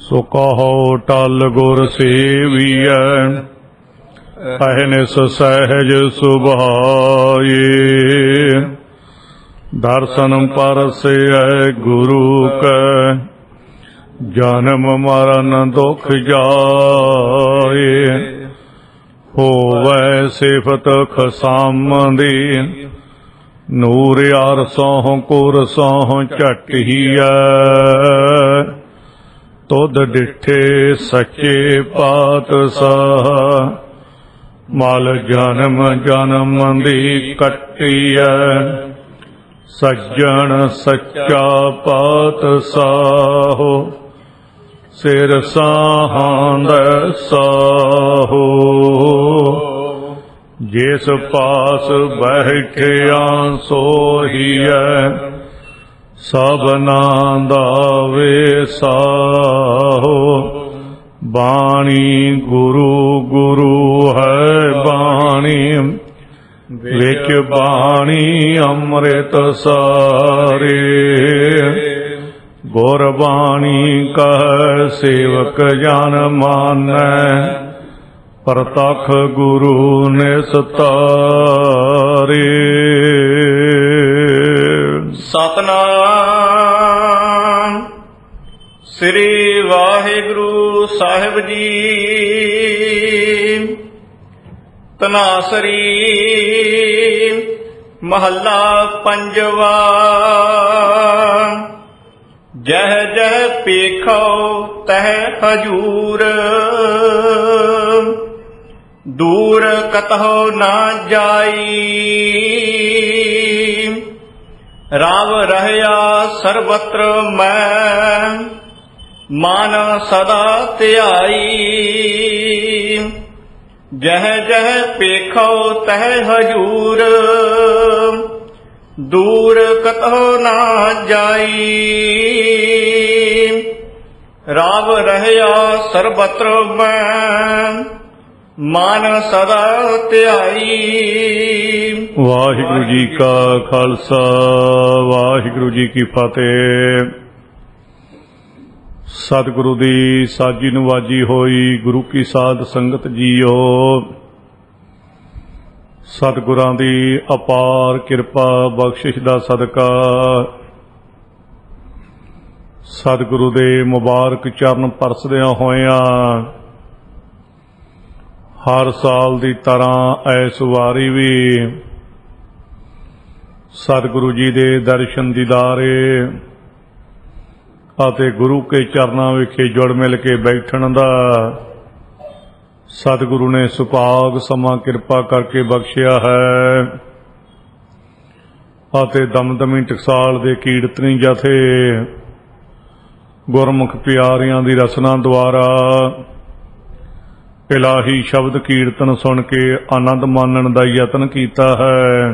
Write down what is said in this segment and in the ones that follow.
ਸੋ ਕਹੋ ਟਲ ਗੁਰ ਸੇਵੀਐ ਅਹਨਿਸ ਸਹਿਜ ਸੁਭਾਏ। ਦਰਸ਼ਨ ਪਰਸੈ ਗੁਰੂ ਕੈ ਜਨਮ ਮਰਨ ਦੁਖ ਜਾਏ। ਹੋਵੈ ਸਿਫਤ ਖਸਮ ਦੀ ਨੂਰ ਅਰਸੋਂ ਕੁਰਸੋਂ ਝਟਹੀਐ। ਤੁਧ ਡਿਠੇ ਸੱਚੇ ਪਾਤਸ਼ਾਹ ਮਲ ਜਨਮ ਜਨਮ ਦੀ ਕੱਟੀਐ। ਸੱਜਣ ਸੱਚਾ ਪਾਤਸ਼ਾਹ ਸਿਰ ਸਾਹਾਂਦੈ ਸਾਹੋ। ਜਿਸ ਪਾਸ ਬੈਠਿਆ ਸੋਹੀਐ ਸਭਨਾ ਦਾ ਵੇਸਾਹੋ। ਬਾਣੀ ਗੁਰੂ ਗੁਰੂ ਹੈ ਬਾਣੀ ਵਿੱਚ ਬਾਣੀ ਅੰਮ੍ਰਿਤ ਸਾਰੇ। ਗੁਰਬਾਣੀ ਕਹੈ ਸੇਵਕ ਜਨ ਮਾਨੈ ਪ੍ਰਤੱਖ ਗੁਰੂ ਨਿਸਤਾਰੇ। ਸਤਨਾਮ ਸ੍ਰੀ ਵਾਹਿਗੁਰੂ ਸਾਹਿਬ ਜੀ। ਧਨਾਸਰੀ ਮਹੱਲਾ ਪੰਜਵਾ। ਜਹ ਜਹ ਪੇਖੋ ਤਹ ਹਜੂਰ ਦੂਰ ਕਤਹੁ ਨਾ ਜਾਈ। ਰਾਵ ਰਹਿਆ ਸਰਬਤਰ ਮੈਂ ਮਨ ਸਦਾ ਧਿਆਈ। ਜਹ ਜਹ ਪੇਖੋ ਤਹ ਹਜੂਰ ਦੂਰ ਕਤਹੁ ਨਾ ਜਾਈ। ਰਾਵ ਰਹਿਆ ਸਰਬਤਰ ਮੈਂ ਮਨ ਸਦਾ ਧਿਆਈ। ਵਾਹਿਗੁਰੂ ਜੀ ਕਾ ਖਾਲਸਾ ਵਾਹਿਗੁਰੂ ਜੀ ਕੀ ਫਤਿਹ। ਸਤਿਗੁਰੂ ਦੀ ਸਾਜੀ ਨਵਾਜੀ ਹੋਈ ਗੁਰੂ ਕੀ ਸਾਧ ਸੰਗਤ ਜੀਓ। ਸਤਿਗੁਰਾਂ ਦੀ ਅਪਾਰ ਕਿਰਪਾ ਬਖਸ਼ਿਸ਼ ਦਾ ਸਦਕਾ ਸਤਿਗੁਰੂ ਦੇ ਮੁਬਾਰਕ ਚਰਨ ਪਰਸਦਿਆਂ ਹੋਇਆਂ ਹਰ ਸਾਲ ਦੀ ਤਰ੍ਹਾਂ ਇਸ ਵਾਰੀ ਵੀ ਸਤਿਗੁਰੂ ਜੀ ਦੇ ਦਰਸ਼ਨ ਦੀਦਾਰੇ ਅਤੇ ਗੁਰੂ ਕੇ ਚਰਨਾਂ ਵਿਖੇ ਜੁੜ ਮਿਲ ਕੇ ਬੈਠਣ ਦਾ ਸਤਿਗੁਰੂ ਨੇ ਸੁਭਾਗ ਸਮਾਂ ਕਿਰਪਾ ਕਰਕੇ ਬਖਸ਼ਿਆ ਹੈ। ਅਤੇ ਦਮਦਮੀ ਟਕਸਾਲ ਦੇ ਕੀਰਤਨੀ ਜਥੇ ਗੁਰਮੁਖ ਪਿਆਰਿਆਂ ਦੀ ਰਸਨਾ ਦੁਆਰਾ ਇਲਾਹੀ ਸ਼ਬਦ ਕੀਰਤਨ ਸੁਣ ਕੇ ਆਨੰਦ ਮਾਣਨ ਦਾ ਯਤਨ ਕੀਤਾ ਹੈ।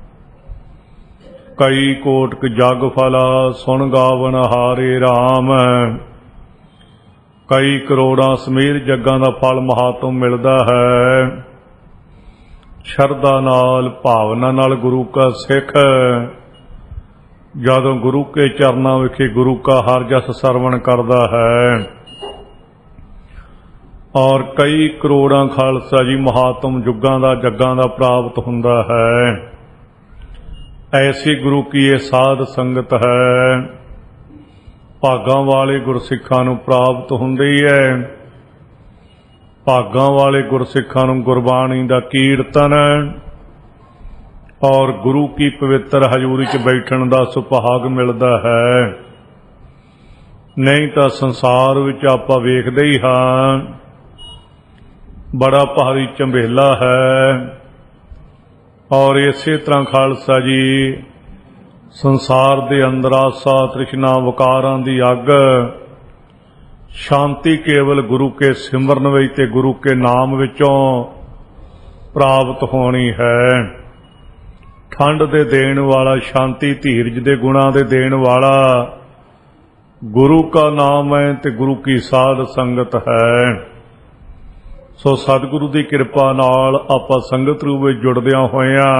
ਕਈ ਕੋਟਿ ਜਗ ਫਲਾ ਸੁਣ ਗਾਵਨ ਹਾਰੇ RAM। ਕਈ ਕਰੋੜਾਂ ਸਮੇਤ ਜੱਗਾਂ ਦਾ ਫਲ ਮਹਾਤਮ ਮਿਲਦਾ ਹੈ। ਸ਼ਰਧਾ ਨਾਲ ਭਾਵਨਾ ਨਾਲ ਗੁਰੂ ਕਾ ਸਿੱਖ ਜਦੋਂ ਗੁਰੂ ਕੇ ਚਰਨਾਂ ਵਿਖੇ ਗੁਰੂ ਕਾ ਹਰ ਜਸ ਸਰਵਣ ਕਰਦਾ ਹੈ ਔਰ ਕਈ ਕਰੋੜਾਂ ਖਾਲਸਾ ਜੀ ਮਹਾਤਮ ਜੁਗਾਂ ਦਾ ਜੱਗਾਂ ਦਾ ਪ੍ਰਾਪਤ ਹੁੰਦਾ ਹੈ। ਐਸੀ ਗੁਰੂ ਕੀ ਇਹ ਸਾਧ ਸੰਗਤ ਹੈ। ਭਾਗਾਂ ਵਾਲੇ ਗੁਰਸਿੱਖਾਂ ਨੂੰ ਪ੍ਰਾਪਤ ਹੁੰਦੀ ਹੈ। ਭਾਗਾਂ ਵਾਲੇ ਗੁਰਸਿੱਖਾਂ ਨੂੰ ਗੁਰਬਾਣੀ ਦਾ ਕੀਰਤਨ ਔਰ ਗੁਰੂ ਕੀ ਪਵਿੱਤਰ ਹਜ਼ੂਰੀ 'ਚ ਬੈਠਣ ਦਾ ਸੁਭਾਗ ਮਿਲਦਾ ਹੈ। ਨਹੀਂ ਤਾਂ ਸੰਸਾਰ ਵਿੱਚ ਆਪਾਂ ਵੇਖਦੇ ਹੀ ਹਾਂ ਬੜਾ ਭਾਰੀ ਝੰਬੇਲਾ ਹੈ। ਔਰ ਇਸੇ ਤਰ੍ਹਾਂ ਖਾਲਸਾ ਜੀ ਸੰਸਾਰ ਦੇ ਅੰਦਰ ਆਸਾ ਤ੍ਰਿਸ਼ਨਾ ਵਿਕਾਰਾਂ ਦੀ ਅੱਗ ਸ਼ਾਂਤੀ ਕੇਵਲ ਗੁਰੂ ਕੇ ਸਿਮਰਨ ਵਿੱਚ ਤੇ ਗੁਰੂ ਕੇ ਨਾਮ ਵਿੱਚੋਂ ਪ੍ਰਾਪਤ ਹੋਣੀ ਹੈ। ਠੰਡ ਦੇ ਦੇਣ ਵਾਲਾ ਸ਼ਾਂਤੀ ਧੀਰਜ ਦੇ ਗੁਣਾਂ ਦੇ ਦੇਣ ਵਾਲਾ ਗੁਰੂ ਕਾ ਨਾਮ ਹੈ ਤੇ ਗੁਰੂ ਕੀ ਸਾਧ ਸੰਗਤ ਹੈ। ਸੋ ਸਤਿਗੁਰੂ ਦੀ ਕਿਰਪਾ ਨਾਲ ਆਪਾਂ ਸੰਗਤ ਰੂਪ ਵਿੱਚ ਜੁੜਦਿਆਂ ਹੋਇਆਂ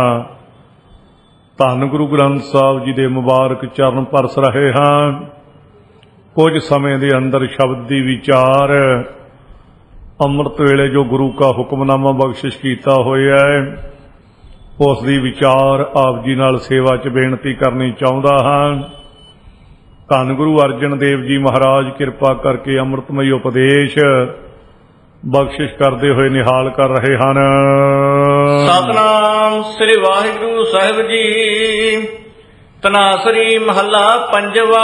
ਧੰਨ ਗੁਰੂ ਗ੍ਰੰਥ ਸਾਹਿਬ ਜੀ ਦੇ ਮੁਬਾਰਕ ਚਰਨ ਪਰਸ ਰਹੇ ਹਾਂ। ਕੁਝ ਸਮੇਂ ਦੇ ਅੰਦਰ ਸ਼ਬਦ ਦੀ ਵਿਚਾਰ ਅੰਮ੍ਰਿਤ ਵੇਲੇ ਜੋ ਗੁਰੂ ਕਾ ਹੁਕਮਨਾਮਾ ਬਖਸ਼ਿਸ਼ ਕੀਤਾ ਹੋਇਆ ਹੈ ਉਸ ਦੀ ਵਿਚਾਰ ਆਪ ਜੀ ਨਾਲ ਸੇਵਾ 'ਚ ਬੇਨਤੀ ਕਰਨੀ ਚਾਹੁੰਦਾ ਹਾਂ। ਧੰਨ ਗੁਰੂ ਅਰਜਨ ਦੇਵ ਜੀ ਮਹਾਰਾਜ ਕਿਰਪਾ ਕਰਕੇ ਅੰਮ੍ਰਿਤਮਈ ਉਪਦੇਸ਼ ਬਖਸ਼ਿਸ਼ ਕਰਦੇ ਹੋਏ ਨਿਹਾਲ ਕਰ ਰਹੇ ਹਨ। ਸਤਨਾਮ ਸ੍ਰੀ ਵਾਹਿਗੁਰੂ ਸਾਹਿਬ ਜੀ। ਤਨਾਸਰੀ ਮਹੱਲਾ ਪੰਜਵਾ।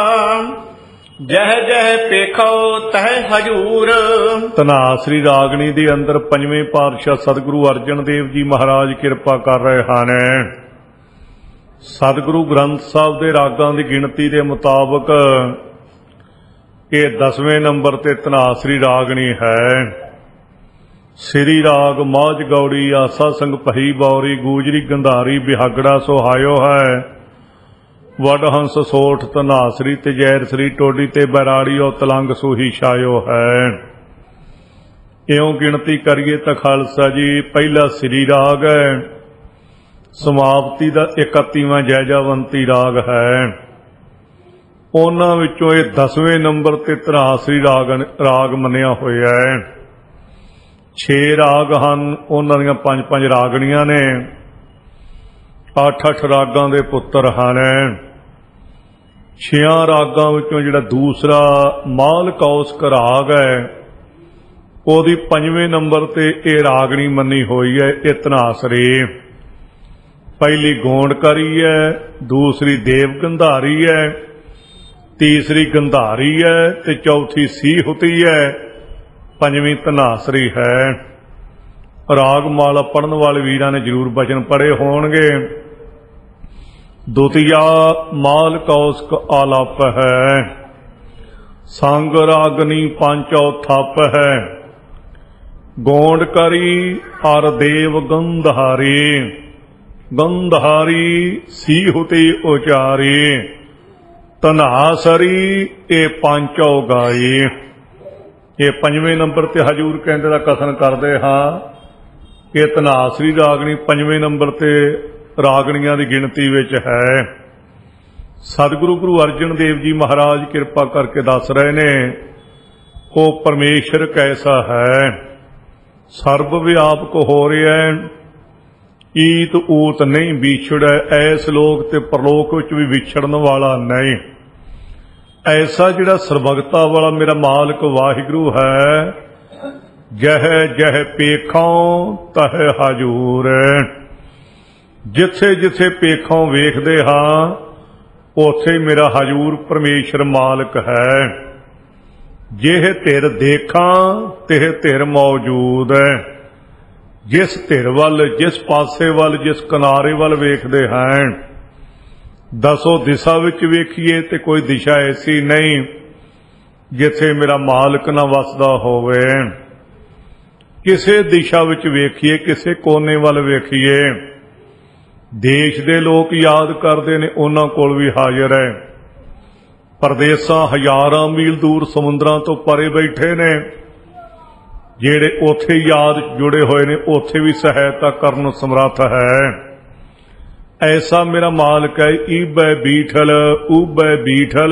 ਜਹ ਜਹ ਪੇਖੋ ਤਹ ਹਜੂਰ। ਧਨਾਸਰੀ ਰਾਗਣੀ ਦੇ ਅੰਦਰ ਪੰਜਵੇਂ ਪਾਤਸ਼ਾਹ ਸਤਿਗੁਰੂ ਅਰਜਨ ਦੇਵ ਜੀ ਮਹਾਰਾਜ ਕਿਰਪਾ ਕਰ ਰਹੇ ਹਨ। ਸਤਿਗੁਰੂ ਗ੍ਰੰਥ ਸਾਹਿਬ ਦੇ ਰਾਗਾਂ ਦੀ ਗਿਣਤੀ ਦੇ ਮੁਤਾਬਕ ਇਹ 10ਵੇਂ ਨੰਬਰ ਤੇ ਧਨਾਸਰੀ ਰਾਗਣੀ ਹੈ। ਸ੍ਰੀ ਰਾਗ ਮਾਝ ਗੌੜੀ ਆਸਾ ਸੰਗ ਭਈ ਬੌਰੀ ਗੂਜਰੀ ਗੰਧਾਰੀ ਬਿਹਾਗੜਾ ਸੁਹਾਇਓ ਹੈ। ਵਡ ਹੰਸ ਸੋਠ ਧਨਾਸਰੀ ਤੇ ਜੈਰ ਸ੍ਰੀ ਟੋਡੀ ਤੇ ਬੈਰਾੜੀ ਉਹ ਤਲੰਗ ਸੂਹੀ ਛਾਇਓ ਹੈ। ਇਉਂ ਗਿਣਤੀ ਕਰੀਏ ਤਾਂ ਖਾਲਸਾ ਜੀ ਪਹਿਲਾ ਸ੍ਰੀ ਰਾਗ ਹੈ। ਸਮਾਪਤੀ ਦਾ 31ਵਾਂ ਜੈਜਾਵੰਤੀ ਰਾਗ ਹੈ। ਉਹਨਾਂ ਵਿੱਚੋਂ ਇਹ 10ਵੇਂ ਨੰਬਰ ਤੇ ਧਨਾਸਰੀ ਰਾਗ ਮੰਨਿਆ ਹੋਇਆ ਹੈ। 6 ਰਾਗ ਹਨ, ਉਹਨਾਂ ਦੀਆਂ 5-5 ਰਾਗਣੀਆਂ ਨੇ, 8-8 ਰਾਗਾਂ ਦੇ ਪੁੱਤਰ ਹਨ। 6 ਰਾਗਾਂ ਵਿੱਚੋਂ ਜਿਹੜਾ ਦੂਸਰਾ ਮਾਲ ਕੌਸਕ ਰਾਗ ਹੈ ਉਹਦੀ 5ਵੇਂ ਨੰਬਰ ਤੇ ਇਹ ਰਾਗਣੀ ਮੰਨੀ ਹੋਈ ਹੈ। ਇਹ ਧਨਾਸਰੀ ਪਹਿਲੀ ਗੋਂਡਕਾਰੀ ਹੈ, ਦੂਸਰੀ ਦੇਵ ਗੰਧਾਰੀ ਹੈ, ਤੀਸਰੀ ਗੰਧਾਰੀ ਹੈ ਤੇ ਚੌਥੀ ਸੀਹੁਤੀ ਹੈ, 5ਵੀਂ ਧਨਾਸਰੀ ਹੈ। ਰਾਗ ਮਾਲਾ ਪੜਨ ਵਾਲੇ ਵੀਰਾਂ ਨੇ ਜ਼ਰੂਰ ਬਚਨ ਪੜ੍ਹੇ ਹੋਣਗੇ। ਦੁਤੀਆ ਮਾਲ ਕੌਸਕ ਆਲਾਪ ਹੈ। ਸੰਗ ਰਾਗਨੀ ਪਾਂਚੋ ਥਪ ਹੈ। ਗੋਂਡਕਾਰੀ ਅਰ ਦੇਵ ਗੰਧਾਰੀ। ਗੰਧਾਰੀ ਸੀਹੁਤੀ ਉਚਾਰੀ। ਧਨਾਸਰੀ ਇਹ ਪਾਂਚੋ ਗਾਈ। ਇਹ 5ਵੇਂ ਨੰਬਰ ਤੇ ਹਜੂਰ ਕਹਿੰਦੇ ਦਾ ਕਥਨ ਕਰਦੇ ਹਾਂ ਕਿ ਧਨਾਸਰੀ ਰਾਗਣੀ 5ਵੇਂ ਨੰਬਰ ਤੇ ਰਾਗਣੀਆਂ ਦੀ ਗਿਣਤੀ ਵਿੱਚ ਹੈ। ਸਤਿਗੁਰੂ ਗੁਰੂ ਅਰਜਨ ਦੇਵ ਜੀ ਮਹਾਰਾਜ ਕਿਰਪਾ ਕਰਕੇ ਦੱਸ ਰਹੇ ਨੇ ਉਹ ਪਰਮੇਸ਼ਰ ਕੈਸਾ ਹੈ। ਸਰਬ ਵਿਆਪਕ ਹੋ ਰਿਹਾ ਹੈ, ਈਤ ਊਤ ਨਹੀਂ ਵਿਛੜੈ, ਐਸ ਲੋਕ ਤੇ ਪਰਲੋਕ ਵਿੱਚ ਵੀ ਵਿਛੜਨ ਵਾਲਾ ਨਹੀਂ। ਐਸਾ ਜਿਹੜਾ ਸਰਬਗਤਾ ਵਾਲਾ ਮੇਰਾ ਮਾਲਕ ਵਾਹਿਗੁਰੂ ਹੈ। ਜਹ ਜਹ ਪੇਖੋਂ ਤਹ ਹਜੂਰ। ਜਿੱਥੇ ਜਿੱਥੇ ਪੇਖੋਂ ਵੇਖਦੇ ਹਾਂ ਉੱਥੇ ਮੇਰਾ ਹਜੂਰ ਪਰਮੇਸ਼ਰ ਮਾਲਕ ਹੈ। ਜਿਹ ਧਿਰ ਦੇਖਾਂ ਤਿਹ ਧਿਰ ਮੌਜੂਦ ਹੈ। ਜਿਸ ਧਿਰ ਵੱਲ, ਜਿਸ ਪਾਸੇ ਵੱਲ, ਜਿਸ ਕਿਨਾਰੇ ਵੱਲ ਵੇਖਦੇ ਹਾਂ, 10 ਦਿਸ਼ਾ ਵਿੱਚ ਵੇਖੀਏ ਤੇ ਕੋਈ ਦਿਸ਼ਾ ਐਸੀ ਨਹੀਂ ਜਿੱਥੇ ਮੇਰਾ ਮਾਲਕ ਨਾ ਵਸਦਾ ਹੋਵੇ। ਕਿਸੇ ਦਿਸ਼ਾ ਵਿੱਚ ਵੇਖੀਏ, ਕਿਸੇ ਕੋਨੇ ਵੱਲ ਵੇਖੀਏ, ਦੇਸ਼ ਦੇ ਲੋਕ ਯਾਦ ਕਰਦੇ ਨੇ, ਉਹਨਾਂ ਕੋਲ ਵੀ ਹਾਜ਼ਰ ਹੈ। ਪਰਦੇਸਾਂ ਹਜ਼ਾਰਾਂ ਮੀਲ ਦੂਰ ਸਮੁੰਦਰਾਂ ਤੋਂ ਪਰੇ ਬੈਠੇ ਨੇ, ਜਿਹੜੇ ਉੱਥੇ ਯਾਦ ਜੁੜੇ ਹੋਏ ਨੇ, ਉੱਥੇ ਵੀ ਸਹਾਇਤਾ ਕਰਨ ਸਮਰੱਥ ਹੈ। ਐਸਾ ਮੇਰਾ ਮਾਲਕ ਹੈ। ਈਬੈ ਬੀਠਲ ਊਬੈ ਬੀਠਲ।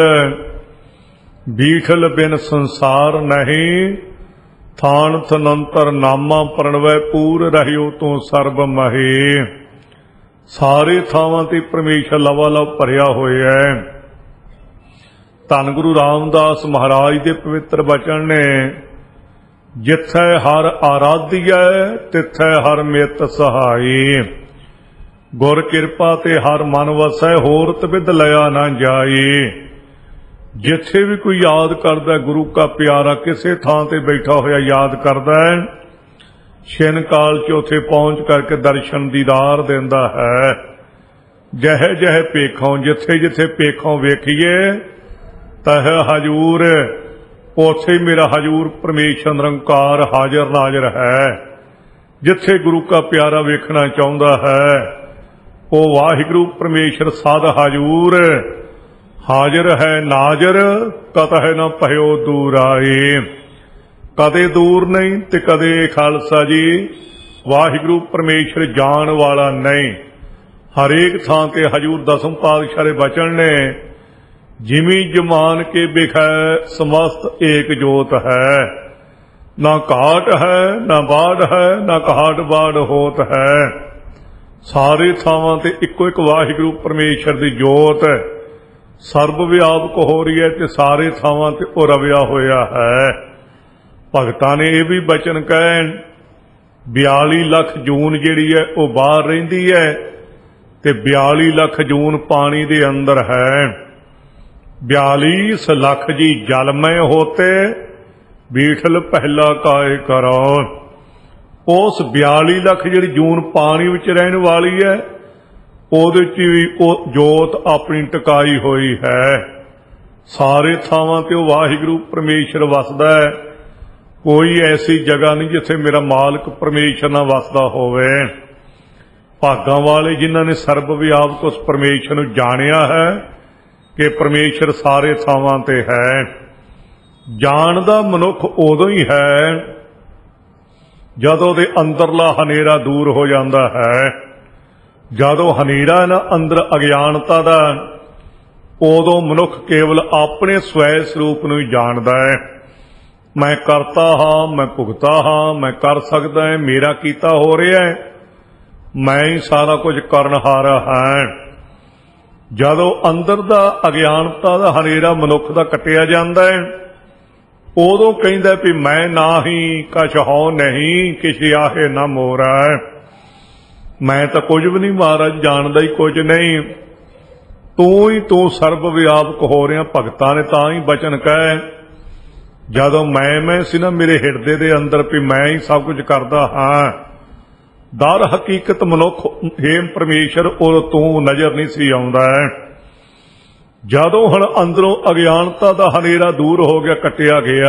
ਬੀਠਲ ਬਿਨ ਸੰਸਾਰ ਨਹੀਂ। ਥਾਨ ਥਨੰਤਰ ਨਾਮਾ ਪ੍ਰਣਵੈ ਪੂਰ ਰਹਿਓ ਤੂੰ ਸਰਬ ਮਹੇ। ਸਾਰੇ ਥਾਵਾਂ ਤੇ ਪਰਮੇਸ਼ਰ ਲਵਾਲਵ ਭਰਿਆ ਹੋਇਆ ਹੈ। ਧੰਨ ਗੁਰੂ ਰਾਮਦਾਸ ਮਹਾਰਾਜ ਦੇ ਪਵਿੱਤਰ ਬਚਨ ਨੇ, ਜਿੱਥੈ ਹਰ ਆਰਾਧੀਐ ਤਿੱਥੈ ਹਰ ਮਿਤ ਸਹਾਈ। ਗੁਰ ਕਿਰਪਾ ਤੇ ਹਰ ਮਨ ਵਸੈ ਹੋਰ ਤਵਿਦ ਲਿਆ ਨਾ ਜਾਈ। ਜਿੱਥੇ ਵੀ ਕੋਈ ਯਾਦ ਕਰਦਾ ਗੁਰੂ ਕਾ ਪਿਆਰਾ, ਕਿਸੇ ਥਾਂ ਤੇ ਬੈਠਾ ਹੋਇਆ ਯਾਦ ਕਰਦਾ ਹੈ, ਛਿਨ ਕਾਲ ਚ ਉੱਥੇ ਪਹੁੰਚ ਕਰਕੇ ਦਰਸ਼ਨ ਦੀਦਾਰ ਦਿੰਦਾ ਹੈ। ਜਹ ਜਹ ਪੇਖੋਂ, ਜਿੱਥੇ ਜਿੱਥੇ ਪੇਖੋਂ ਵੇਖੀਏ ਤਹ ਹਜੂਰ, ਉੱਥੇ ਮੇਰਾ ਹਜੂਰ ਪਰਮੇਸ਼ਰ ਨਿਰੰਕਾਰ ਹਾਜ਼ਰ ਨਾਜ਼ਰ ਹੈ। ਜਿੱਥੇ ਗੁਰੂ ਕਾ ਪਿਆਰਾ ਵੇਖਣਾ ਚਾਹੁੰਦਾ ਹੈ ਉਹ ਵਾਹਿਗੁਰੂ ਪਰਮੇਸ਼ਰ ਸਦ ਹਜੂਰ ਹਾਜ਼ਰ ਹੈ ਨਾਜ਼ਰ। ਕਤਹਿ ਨ ਭਇਓ ਦੂਰ ਆਏ। ਕਦੇ ਦੂਰ ਨਹੀਂ ਤੇ ਕਦੇ ਖਾਲਸਾ ਜੀ ਵਾਹਿਗੁਰੂ ਪਰਮੇਸ਼ਰ ਜਾਣ ਵਾਲਾ ਨਹੀਂ। ਹਰੇਕ ਥਾਂ ਤੇ ਹਜੂਰ ਦਸਮ ਪਾਤਸ਼ਾਹ ਦੇ ਬਚਨ ਨੇ ਜਿਮੀ ਜਮਾਨ ਕੇ ਬਿਖੈ ਸਮਸਤ ਏਕ ਜੋਤ ਹੈ। ਨਾ ਘਾਟ ਹੈ ਨਾ ਬਾੜ ਹੈ ਨਾ ਘਾਟ ਬਾੜ ਹੋਤ ਹੈ। ਸਾਰੇ ਥਾਵਾਂ ਤੇ ਇੱਕੋ ਇੱਕ ਵਾਹਿਗੁਰੂ ਪਰਮੇਸ਼ਰ ਦੀ ਜੋਤ ਸਰਬ ਵਿਆਪਕ ਹੋ ਰਹੀ ਹੈ ਤੇ ਸਾਰੇ ਥਾਵਾਂ ਤੇ ਉਹ ਰਵਿਆ ਹੋਇਆ ਹੈ। ਭਗਤਾਂ ਨੇ ਇਹ ਵੀ ਬਚਨ ਕਹਿਣ 42 ਲੱਖ ਜੂਨ ਜਿਹੜੀ ਹੈ ਉਹ ਬਾਹਰ ਰਹਿੰਦੀ ਹੈ ਤੇ 42 ਲੱਖ ਜੂਨ ਪਾਣੀ ਦੇ ਅੰਦਰ ਹੈ। 42 ਲੱਖ ਜੀ ਜਲ ਮੈਂ ਹੋਤੇ ਬੀਠਲ ਪਹਿਲਾ ਕਾਇ ਕਰੋ। ਉਸ 42 ਲੱਖ ਜਿਹੜੀ ਜੂਨ ਪਾਣੀ ਵਿੱਚ ਰਹਿਣ ਵਾਲੀ ਹੈ ਉਹਦੇ ਚ ਵੀ ਉਹ ਜੋਤ ਆਪਣੀ ਟਿਕਾਈ ਹੋਈ ਹੈ। ਸਾਰੇ ਥਾਵਾਂ ਤੇ ਉਹ ਵਾਹਿਗੁਰੂ ਪਰਮੇਸ਼ਰ ਵਸਦਾ ਹੈ। ਕੋਈ ਐਸੀ ਜਗ੍ਹਾ ਨਹੀਂ ਜਿੱਥੇ ਮੇਰਾ ਮਾਲਕ ਪਰਮੇਸ਼ਰ ਨਾ ਵਸਦਾ ਹੋਵੇ। ਭਾਗਾਂ ਵਾਲੇ ਜਿਨ੍ਹਾਂ ਨੇ ਸਰਬ ਵਿਆਪਕ ਉਸ ਪਰਮੇਸ਼ਰ ਨੂੰ ਜਾਣਿਆ ਹੈ ਕਿ ਪਰਮੇਸ਼ਰ ਸਾਰੇ ਥਾਵਾਂ ਤੇ ਹੈ। ਜਾਣਦਾ ਮਨੁੱਖ ਉਦੋਂ ਹੀ ਹੈ ਜਦੋਂ ਦੇ ਅੰਦਰਲਾ ਹਨੇਰਾ ਦੂਰ ਹੋ ਜਾਂਦਾ ਹੈ। ਜਦੋਂ ਹਨੇਰਾ ਨਾ ਅੰਦਰ ਅਗਿਆਨਤਾ ਦਾ, ਉਦੋਂ ਮਨੁੱਖ ਕੇਵਲ ਆਪਣੇ ਸਵੈ ਸਰੂਪ ਨੂੰ ਹੀ ਜਾਣਦਾ ਹੈ। ਮੈਂ ਕਰਤਾ ਹਾਂ, ਮੈਂ ਭੁਗਤਾ ਹਾਂ, ਮੈਂ ਕਰ ਸਕਦਾ ਹਾਂ, ਮੇਰਾ ਕੀਤਾ ਹੋ ਰਿਹਾ ਹੈ, ਮੈਂ ਹੀ ਸਾਰਾ ਕੁਝ ਕਰਨਹਾਰਾ ਹਾਂ। ਜਦੋਂ ਅੰਦਰ ਦਾ ਅਗਿਆਨਤਾ ਦਾ ਹਨੇਰਾ ਮਨੁੱਖ ਦਾ ਕੱਟਿਆ ਜਾਂਦਾ ਹੈ ਉਦੋਂ ਕਹਿੰਦਾ ਵੀ ਮੈਂ ਨਾਹੀ ਕਛ ਹਉ ਨਹੀਂ ਕਿਛ ਆਹੇ ਨਾ ਮੋਰਾ। ਮੈਂ ਤਾਂ ਕੁਝ ਵੀ ਨਹੀਂ ਮਹਾਰਾਜ, ਜਾਣਦਾ ਹੀ ਕੁਝ ਨਹੀਂ, ਤੂੰ ਹੀ ਤੂੰ ਸਰਬ ਵਿਆਪਕ ਹੋ ਰਿਹਾ। ਭਗਤਾਂ ਨੇ ਤਾਂ ਹੀ ਬਚਨ ਕਹੇ ਜਦੋਂ ਮੈਂ ਸੀ ਨਾ ਮੇਰੇ ਹਿਰਦੇ ਦੇ ਅੰਦਰ ਵੀ ਮੈਂ ਹੀ ਸਭ ਕੁਝ ਕਰਦਾ ਹਾਂ। ਦਰ ਹਕੀਕਤ ਮਨੁੱਖ ਹੇ ਪਰਮੇਸ਼ਰ ਉਹ ਤੂੰ ਨਜ਼ਰ ਨਹੀਂ ਸੀ ਆਉਂਦਾ। ਜਦੋਂ ਹੁਣ ਅੰਦਰੋਂ ਅਗਿਆਨਤਾ ਦਾ ਹਨੇਰਾ ਦੂਰ ਹੋ ਗਿਆ, ਕੱਟਿਆ ਗਿਆ,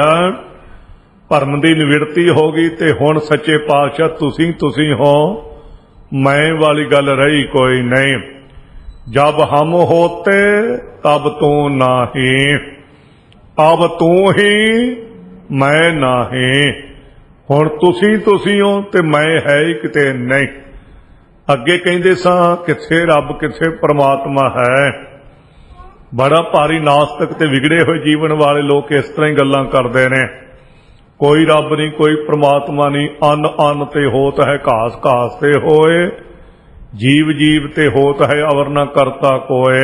ਭਰਮ ਦੀ ਨਿਵਿਰਤੀ ਹੋ ਗਈ ਤੇ ਹੁਣ ਸੱਚੇ ਪਾਤਸ਼ਾਹ ਤੁਸੀਂ ਹੋ, ਮੈਂ ਵਾਲੀ ਗੱਲ ਰਹੀ ਕੋਈ ਨਹੀਂ। ਜਬ ਹਮ ਹੋਤੇ ਤਬ ਤੂੰ ਨਾਹੀਂ, ਅਬ ਤੂੰ ਹੀ ਮੈਂ ਨਾਹੀਂ। ਹੁਣ ਤੁਸੀਂ ਹੋ ਤੇ ਮੈਂ ਹੈ ਹੀ ਕਿਤੇ ਨਹੀਂ। ਅੱਗੇ ਕਹਿੰਦੇ ਸਾਂ ਕਿੱਥੇ ਰੱਬ ਕਿੱਥੇ ਪਰਮਾਤਮਾ ਹੈ। ਬੜਾ ਭਾਰੀ ਨਾਸਤਕ ਤੇ ਵਿਗੜੇ ਹੋਏ ਜੀਵਨ ਵਾਲੇ ਲੋਕ ਇਸ ਤਰ੍ਹਾਂ ਹੀ ਗੱਲਾਂ ਕਰਦੇ ਨੇ। ਕੋਈ ਰੱਬ ਨਹੀਂ, ਕੋਈ ਪ੍ਰਮਾਤਮਾ ਨਹੀਂ, ਅੰਨ ਤੇ ਹੋਤ ਹੈ, ਘਾਸ ਘਾਸ ਤੇ ਹੋਏ, ਜੀਵ ਜੀਵ ਤੇ ਹੋਤ ਹੈ, ਅਵਰ ਨ ਕਰਤਾ ਕੋਏ।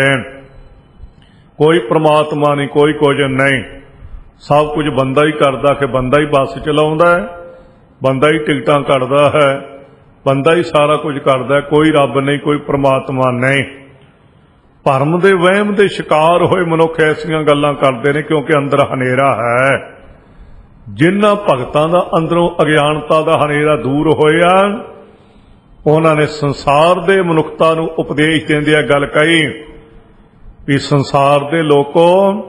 ਕੋਈ ਪ੍ਰਮਾਤਮਾ ਨਹੀਂ, ਕੋਈ ਕੁਝ ਨਹੀਂ, ਸਭ ਕੁਝ ਬੰਦਾ ਹੀ ਕਰਦਾ ਕਿ ਬੰਦਾ ਹੀ ਬੱਸ ਚਲਾਉਂਦਾ ਹੈ, ਬੰਦਾ ਹੀ ਟਿਕਟਾਂ ਕੱਢਦਾ ਹੈ, ਬੰਦਾ ਹੀ ਸਾਰਾ ਕੁਝ ਕਰਦਾ। ਕੋਈ ਰੱਬ ਨਹੀਂ, ਕੋਈ ਪ੍ਰਮਾਤਮਾ ਨਹੀਂ। ਭਰਮ ਦੇ ਵਹਿਮ ਦੇ ਸ਼ਿਕਾਰ ਹੋਏ ਮਨੁੱਖ ਐਸੀਆਂ ਗੱਲਾਂ ਕਰਦੇ ਨੇ ਕਿਉਂਕਿ ਅੰਦਰ ਹਨੇਰਾ ਹੈ। ਜਿਨ੍ਹਾਂ ਭਗਤਾਂ ਦਾ ਅੰਦਰੋਂ ਅਗਿਆਨਤਾ ਦਾ ਹਨੇਰਾ ਦੂਰ ਹੋਇਆ ਉਹਨਾਂ ਨੇ ਸੰਸਾਰ ਦੇ ਮਨੁੱਖਤਾ ਨੂੰ ਉਪਦੇਸ਼ ਦਿੰਦਿਆਂ ਗੱਲ ਕਹੀ ਵੀ ਸੰਸਾਰ ਦੇ ਲੋਕੋ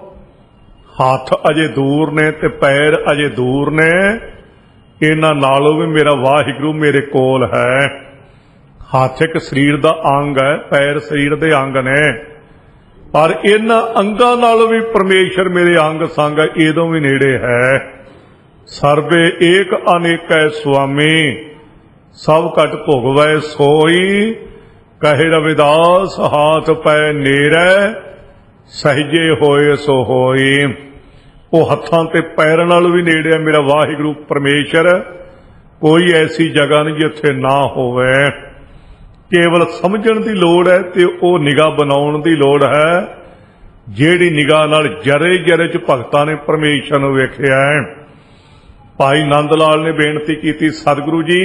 ਹੱਥ ਅਜੇ ਦੂਰ ਨੇ ਤੇ ਪੈਰ ਅਜੇ ਦੂਰ ਨੇ, ਇਹਨਾਂ ਨਾਲੋਂ ਵੀ ਮੇਰਾ ਵਾਹਿਗੁਰੂ ਮੇਰੇ ਕੋਲ ਹੈ। ਹੱਥ ਇੱਕ ਸਰੀਰ ਦਾ ਅੰਗ ਹੈ, ਪੈਰ ਸਰੀਰ ਦੇ ਅੰਗ ਨੇ, ਪਰ ਇਹਨਾਂ ਅੰਗਾਂ ਨਾਲੋਂ ਵੀ ਪਰਮੇਸ਼ਰ ਮੇਰੇ ਅੰਗ ਸੰਗ ਇਹਦੋਂ ਵੀ ਨੇੜੇ ਹੈ। ਸਰਬੇ ਏਕ ਅਨੇਕੈ ਸੁਆਮੀ, ਸਭ ਘਟ ਭੋਗਵੈ ਸੋਈ, ਕਹੇ ਰਵਿਦਾਸ ਹਾਥ ਪੈ ਨੇਰੈ, ਸਹਿਜੇ ਹੋਏ ਸੋ ਹੋਈ। ਉਹ ਹੱਥਾਂ ਤੇ ਪੈਰਾਂ ਨਾਲੋਂ ਵੀ ਨੇੜੇ ਹੈ ਮੇਰਾ ਵਾਹਿਗੁਰੂ ਪਰਮੇਸ਼ਰ। ਕੋਈ ਐਸੀ ਜਗ੍ਹਾ ਨਹੀਂ ਜਿੱਥੇ ਨਾ ਹੋਵੇ। ਕੇਵਲ ਸਮਝਣ ਦੀ ਲੋੜ ਹੈ ਤੇ ਉਹ ਨਿਗਾਹ ਬਣਾਉਣ ਦੀ ਲੋੜ ਹੈ, ਜਿਹੜੀ ਨਿਗਾਹ ਨਾਲ ਜਰੇ ਜਰੇ ਚ ਭਗਤਾਂ ਨੇ ਪਰਮੇਸ਼ਰ ਨੂੰ ਵੇਖਿਆ ਹੈ। ਭਾਈ ਨੰਦ ਲਾਲ ਨੇ ਬੇਨਤੀ ਕੀਤੀ, ਸਤਿਗੁਰੂ ਜੀ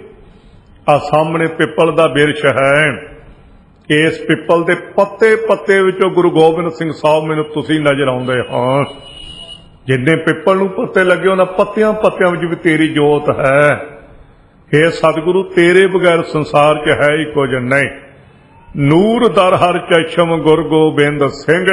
ਆ ਸਾਹਮਣੇ ਪਿੱਪਲ ਦਾ ਬਿਰਛ ਹੈ, ਇਸ ਪਿੱਪਲ ਦੇ ਪੱਤੇ ਪੱਤੇ ਵਿੱਚੋਂ ਗੁਰੂ ਗੋਬਿੰਦ ਸਿੰਘ ਸਾਹਿਬ ਮੈਨੂੰ ਤੁਸੀਂ ਨਜ਼ਰ ਆਉਂਦੇ ਹੋ। ਜਿੰਨੇ ਪਿੱਪਲ ਨੂੰ ਪੱਤੇ ਲੱਗੇ ਉਹਨਾਂ ਪੱਤਿਆਂ ਪੱਤਿਆਂ ਵਿੱਚ ਵੀ ਤੇਰੀ ਜੋਤ ਹੈ। हे ਸਤਿਗੁਰੂ ਤੇਰੇ ਬਗੈਰ ਸੰਸਾਰ 'ਚ ਹੈ ਹੀ ਕੁਝ ਨਹੀਂ। ਨੂਰ ਦਰ ਹਰ ਚਸ਼ਮ ਗੁਰ ਗੋਬਿੰਦ ਸਿੰਘ,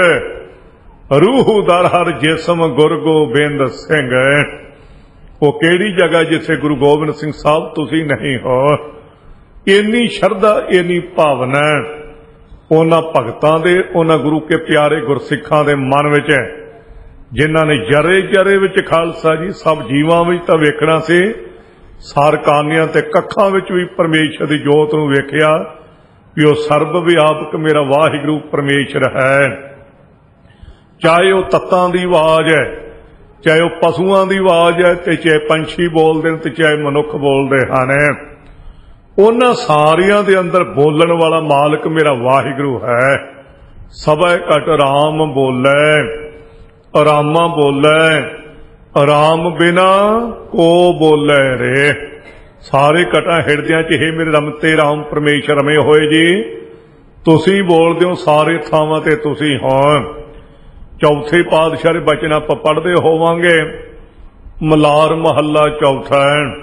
ਰੂਹ ਦਰ ਹਰ ਜਿਸਮ ਗੁਰ ਗੋਬਿੰਦ ਸਿੰਘ। ਉਹ ਕਿਹੜੀ ਜਗ੍ਹਾ ਜਿੱਥੇ ਗੁਰੂ ਗੋਬਿੰਦ ਸਿੰਘ ਸਾਹਿਬ ਤੁਸੀਂ ਨਹੀਂ ਹੋ। ਇੰਨੀ ਸ਼ਰਧਾ ਇੰਨੀ ਭਾਵਨਾ ਉਹਨਾਂ ਭਗਤਾਂ ਦੇ, ਉਹਨਾਂ ਗੁਰੂ ਕੇ ਪਿਆਰੇ ਗੁਰਸਿੱਖਾਂ ਦੇ ਮਨ ਵਿੱਚ ਹੈ, ਜਿਨ੍ਹਾਂ ਨੇ ਜਰੇ ਜਰੇ ਵਿੱਚ ਖਾਲਸਾ ਜੀ ਸਭ ਜੀਵਾਂ ਵਿੱਚ ਤਾਂ ਵੇਖਣਾ ਸੀ, ਸਾਰਕਾਨੀਆਂ ਤੇ ਕੱਖਾਂ ਵਿੱਚ ਵੀ ਪਰਮੇਸ਼ਰ ਦੀ ਜੋਤ ਨੂੰ ਵੇਖਿਆ ਵੀ ਉਹ ਸਰਬ ਵਿਆਪਕ ਮੇਰਾ ਵਾਹਿਗੁਰੂ ਪਰਮੇਸ਼ਰ ਹੈ। ਚਾਹੇ ਉਹ ਤੱਤਾਂ ਦੀ ਆਵਾਜ਼ ਹੈ, ਚਾਹੇ ਉਹ ਪਸ਼ੂਆਂ ਦੀ ਆਵਾਜ਼ ਹੈ, ਤੇ ਚਾਹੇ ਪੰਛੀ ਬੋਲਦੇ ਨੇ, ਤੇ ਚਾਹੇ ਮਨੁੱਖ ਬੋਲਦੇ ਹਨ। ਉਹਨਾਂ ਸਾਰਿਆਂ ਦੇ ਅੰਦਰ ਬੋਲਣ ਵਾਲਾ ਮਾਲਕ ਮੇਰਾ ਵਾਹਿਗੁਰੂ ਹੈ। ਸਭੈ ਘਟ ਰਾਮ ਬੋਲੇ, ਰਾਮਾ ਬੋਲੇ, ਰਾਮ ਬਿਨਾ ਕੋ ਬੋਲੇ ਰੇ। ਸਾਰੇ ਘਟਾਂ ਹਿਰਦਿਆਂ 'ਚ ਇਹ ਮੇਰੇ ਰਮਤੇ ਰਾਮ ਪਰਮੇਸ਼ਰ ਰਮੇ ਹੋਏ ਜੀ, ਤੁਸੀਂ ਬੋਲਦੇ ਹੋ, ਸਾਰੇ ਥਾਵਾਂ ਤੇ ਤੁਸੀਂ ਹੋ। ਚੌਥੇ ਪਾਤਸ਼ਾਹ ਦੇ ਬਚਨ ਆਪਾਂ ਪੜ੍ਹਦੇ ਹੋਵਾਂਗੇ। ਮਲਾਰ ਮਹੱਲਾ ਚੌਥਾ।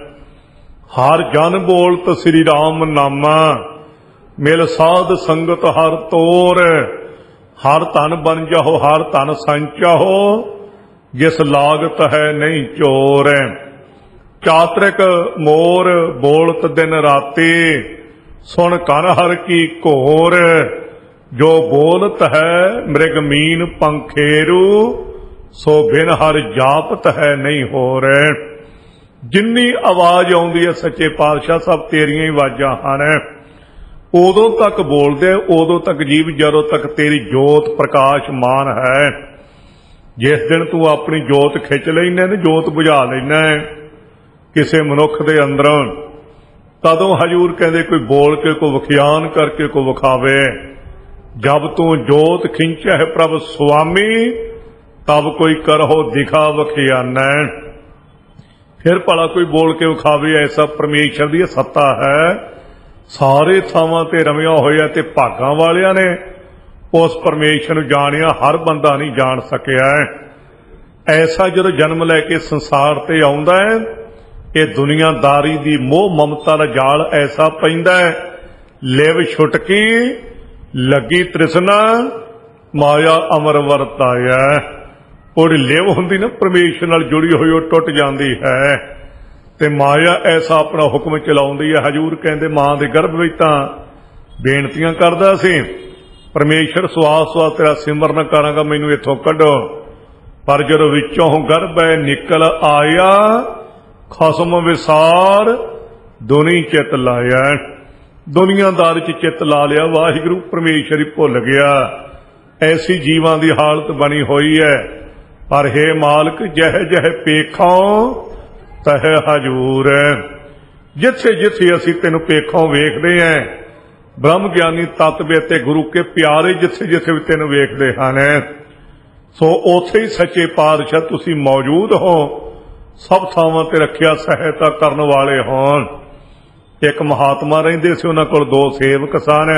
ਹਰ ਜਨ ਬੋਲਤ ਸ੍ਰੀ ਰਾਮ ਨਾਮਾ, ਮਿਲ ਸਾਧ ਸੰਗਤ ਹਰ ਤੋਰ। ਹਰ ਧਨ ਬਨ ਜਾਹੋ, ਹਰ ਧਨ ਸੰਚਾਹੋ, ਜਿਸ ਲਾਗਤ ਹੈ ਨਹੀਂ ਚੋਰ। ਚਾਤਰਿਕ ਮੋਰ ਬੋਲਤ ਦਿਨ ਰਾਤੀ, ਸੁਣ ਕਨ ਹਰ ਕੀ ਘੋਰ। ਜੋ ਬੋਲਤ ਹੈ ਮ੍ਰਿਗ ਮੀਨ ਪੰਖੇਰੂ, ਸੋ ਬਿਨ ਹਰ ਜਾਪਤ ਹੈ ਨਹੀਂ ਹੋਰ। ਜਿੰਨੀ ਆਵਾਜ਼ ਆਉਂਦੀ ਹੈ ਸੱਚੇ ਪਾਤਸ਼ਾਹ ਸਭ ਤੇਰੀਆਂ ਹੀ ਆਵਾਜ਼ਾਂ ਹਨ। ਉਦੋਂ ਤੱਕ ਬੋਲਦੇ, ਉਦੋਂ ਤੱਕ ਜੀਵ, ਜਦੋਂ ਤੱਕ ਤੇਰੀ ਜੋਤ ਪ੍ਰਕਾਸ਼ਮਾਨ ਹੈ। ਜਿਸ ਦਿਨ ਤੂੰ ਆਪਣੀ ਜੋਤ ਖਿੱਚ ਲੈਣਾ ਨੇ, ਜੋਤ ਬੁਝਾ ਲੈਣਾ ਕਿਸੇ ਮਨੁੱਖ ਦੇ ਅੰਦਰੋਂ, ਤਦੋਂ ਹਜੂਰ ਕਹਿੰਦੇ ਕੋਈ ਬੋਲ ਕੇ, ਕੋਈ ਵਿਖਿਆਨ ਕਰਕੇ ਕੋਈ ਵਿਖਾਵੇ। ਜਬ ਤੂੰ ਜੋਤ ਖਿੰਚੈ ਪ੍ਰਭ ਸੁਆਮੀ, ਤਬ ਕੋਈ ਕਰਹੁ ਦਿਖਾ ਵਿਖਿਆਨੈ। ਫਿਰ ਭਲਾ ਕੋਈ ਬੋਲ ਕੇ ਵਿਖਾਵੇ, ਐਸਾ ਪਰਮੇਸ਼ਰ ਦੀ ਸੱਤਾ ਹੈ। ਸਾਰੇ ਥਾਵਾਂ ਤੇ ਰਮਿਆ ਹੋਇਆ, ਤੇ ਭਾਗਾਂ ਵਾਲਿਆਂ ਨੇ ਉਸ ਪਰਮੇਸ਼ਰ ਨੂੰ ਜਾਣਿਆ, ਹਰ ਬੰਦਾ ਨਹੀਂ ਜਾਣ ਸਕਿਆ। ਐਸਾ ਜਦੋਂ ਜਨਮ ਲੈ ਕੇ ਸੰਸਾਰ ਤੇ ਆਉਂਦਾ ਹੈ, ਇਹ ਦੁਨੀਆਦਾਰੀ ਦੀ ਮੋਹ ਮਮਤਾ ਦਾ ਜਾਲ ਐਸਾ ਪੈਂਦਾ ਹੈ। ਲਿਵ ਛੁਟਕੀ ਲੱਗੀ ਤ੍ਰਿਸ਼ਨਾ, ਮਾਇਆ ਅਮਰ ਵਰਤਾਇਆ। ਉਹਦੀ ਲਿਵ ਹੁੰਦੀ ਨਾ ਪਰਮੇਸ਼ਰ ਨਾਲ ਜੁੜੀ ਹੋਈ, ਉਹ ਟੁੱਟ ਜਾਂਦੀ ਹੈ, ਤੇ ਮਾਇਆ ਐਸਾ ਆਪਣਾ ਹੁਕਮ ਚਲਾਉਂਦੀ ਹੈ। ਹਜੂਰ ਕਹਿੰਦੇ ਮਾਂ ਦੇ ਗਰਭ ਵਿੱਚ ਤਾਂ ਬੇਨਤੀਆਂ ਕਰਦਾ ਸੀ, ਪਰਮੇਸ਼ਰ ਸਵਾਸ ਸਵਾਸ ਤੇਰਾ ਸਿਮਰਨ ਕਰਾਂਗਾ, ਮੈਨੂੰ ਇੱਥੋਂ ਕੱਢੋ। ਪਰ ਜਦੋਂ ਵਿੱਚੋਂ ਗਰਭੈ ਨਿਕਲ ਆਇਆ, ਖਸਮ ਵਿਸਾਰ ਦੁਨੀ ਚਿੱਤ ਲਾਇਆ। ਦੁਨੀਆਦਾਰ 'ਚ ਚਿੱਤ ਲਾ ਲਿਆ, ਵਾਹਿਗੁਰੂ ਪਰਮੇਸ਼ਰ ਹੀ ਭੁੱਲ ਗਿਆ। ਐਸੀ ਜੀਵਾਂ ਦੀ ਹਾਲਤ ਬਣੀ ਹੋਈ ਹੈ। ਪਰ ਹੇ ਮਾਲਕ, ਜਹ ਜਹ ਪੇਖਾਂ ਤਹ ਹਜੂਰ। ਜਿੱਥੇ ਜਿੱਥੇ ਅਸੀਂ ਤੈਨੂੰ ਪੇਖੋਂ ਵੇਖਦੇ ਹਾਂ, ਬ੍ਰਹਮ ਗਿਆਨੀ ਤਤਵੇ ਤੇ ਗੁਰੂ ਕੇ ਪਿਆਰੇ ਜਿੱਥੇ ਜਿੱਥੇ ਵੀ ਤੈਨੂੰ ਵੇਖਦੇ ਹਨ, ਸੋ ਉੱਥੇ ਹੀ ਸੱਚੇ ਪਾਤਸ਼ਾਹ ਤੁਸੀਂ ਮੌਜੂਦ ਹੋ। ਸਭ ਥਾਵਾਂ ਤੇ ਰੱਖਿਆ ਸਹਾਇਤਾ ਕਰਨ ਵਾਲੇ ਹੋਣ। ਇੱਕ ਮਹਾਤਮਾ ਰਹਿੰਦੇ ਸੀ, ਉਹਨਾਂ ਕੋਲ 2 ਸੇਵਕ ਸਨ,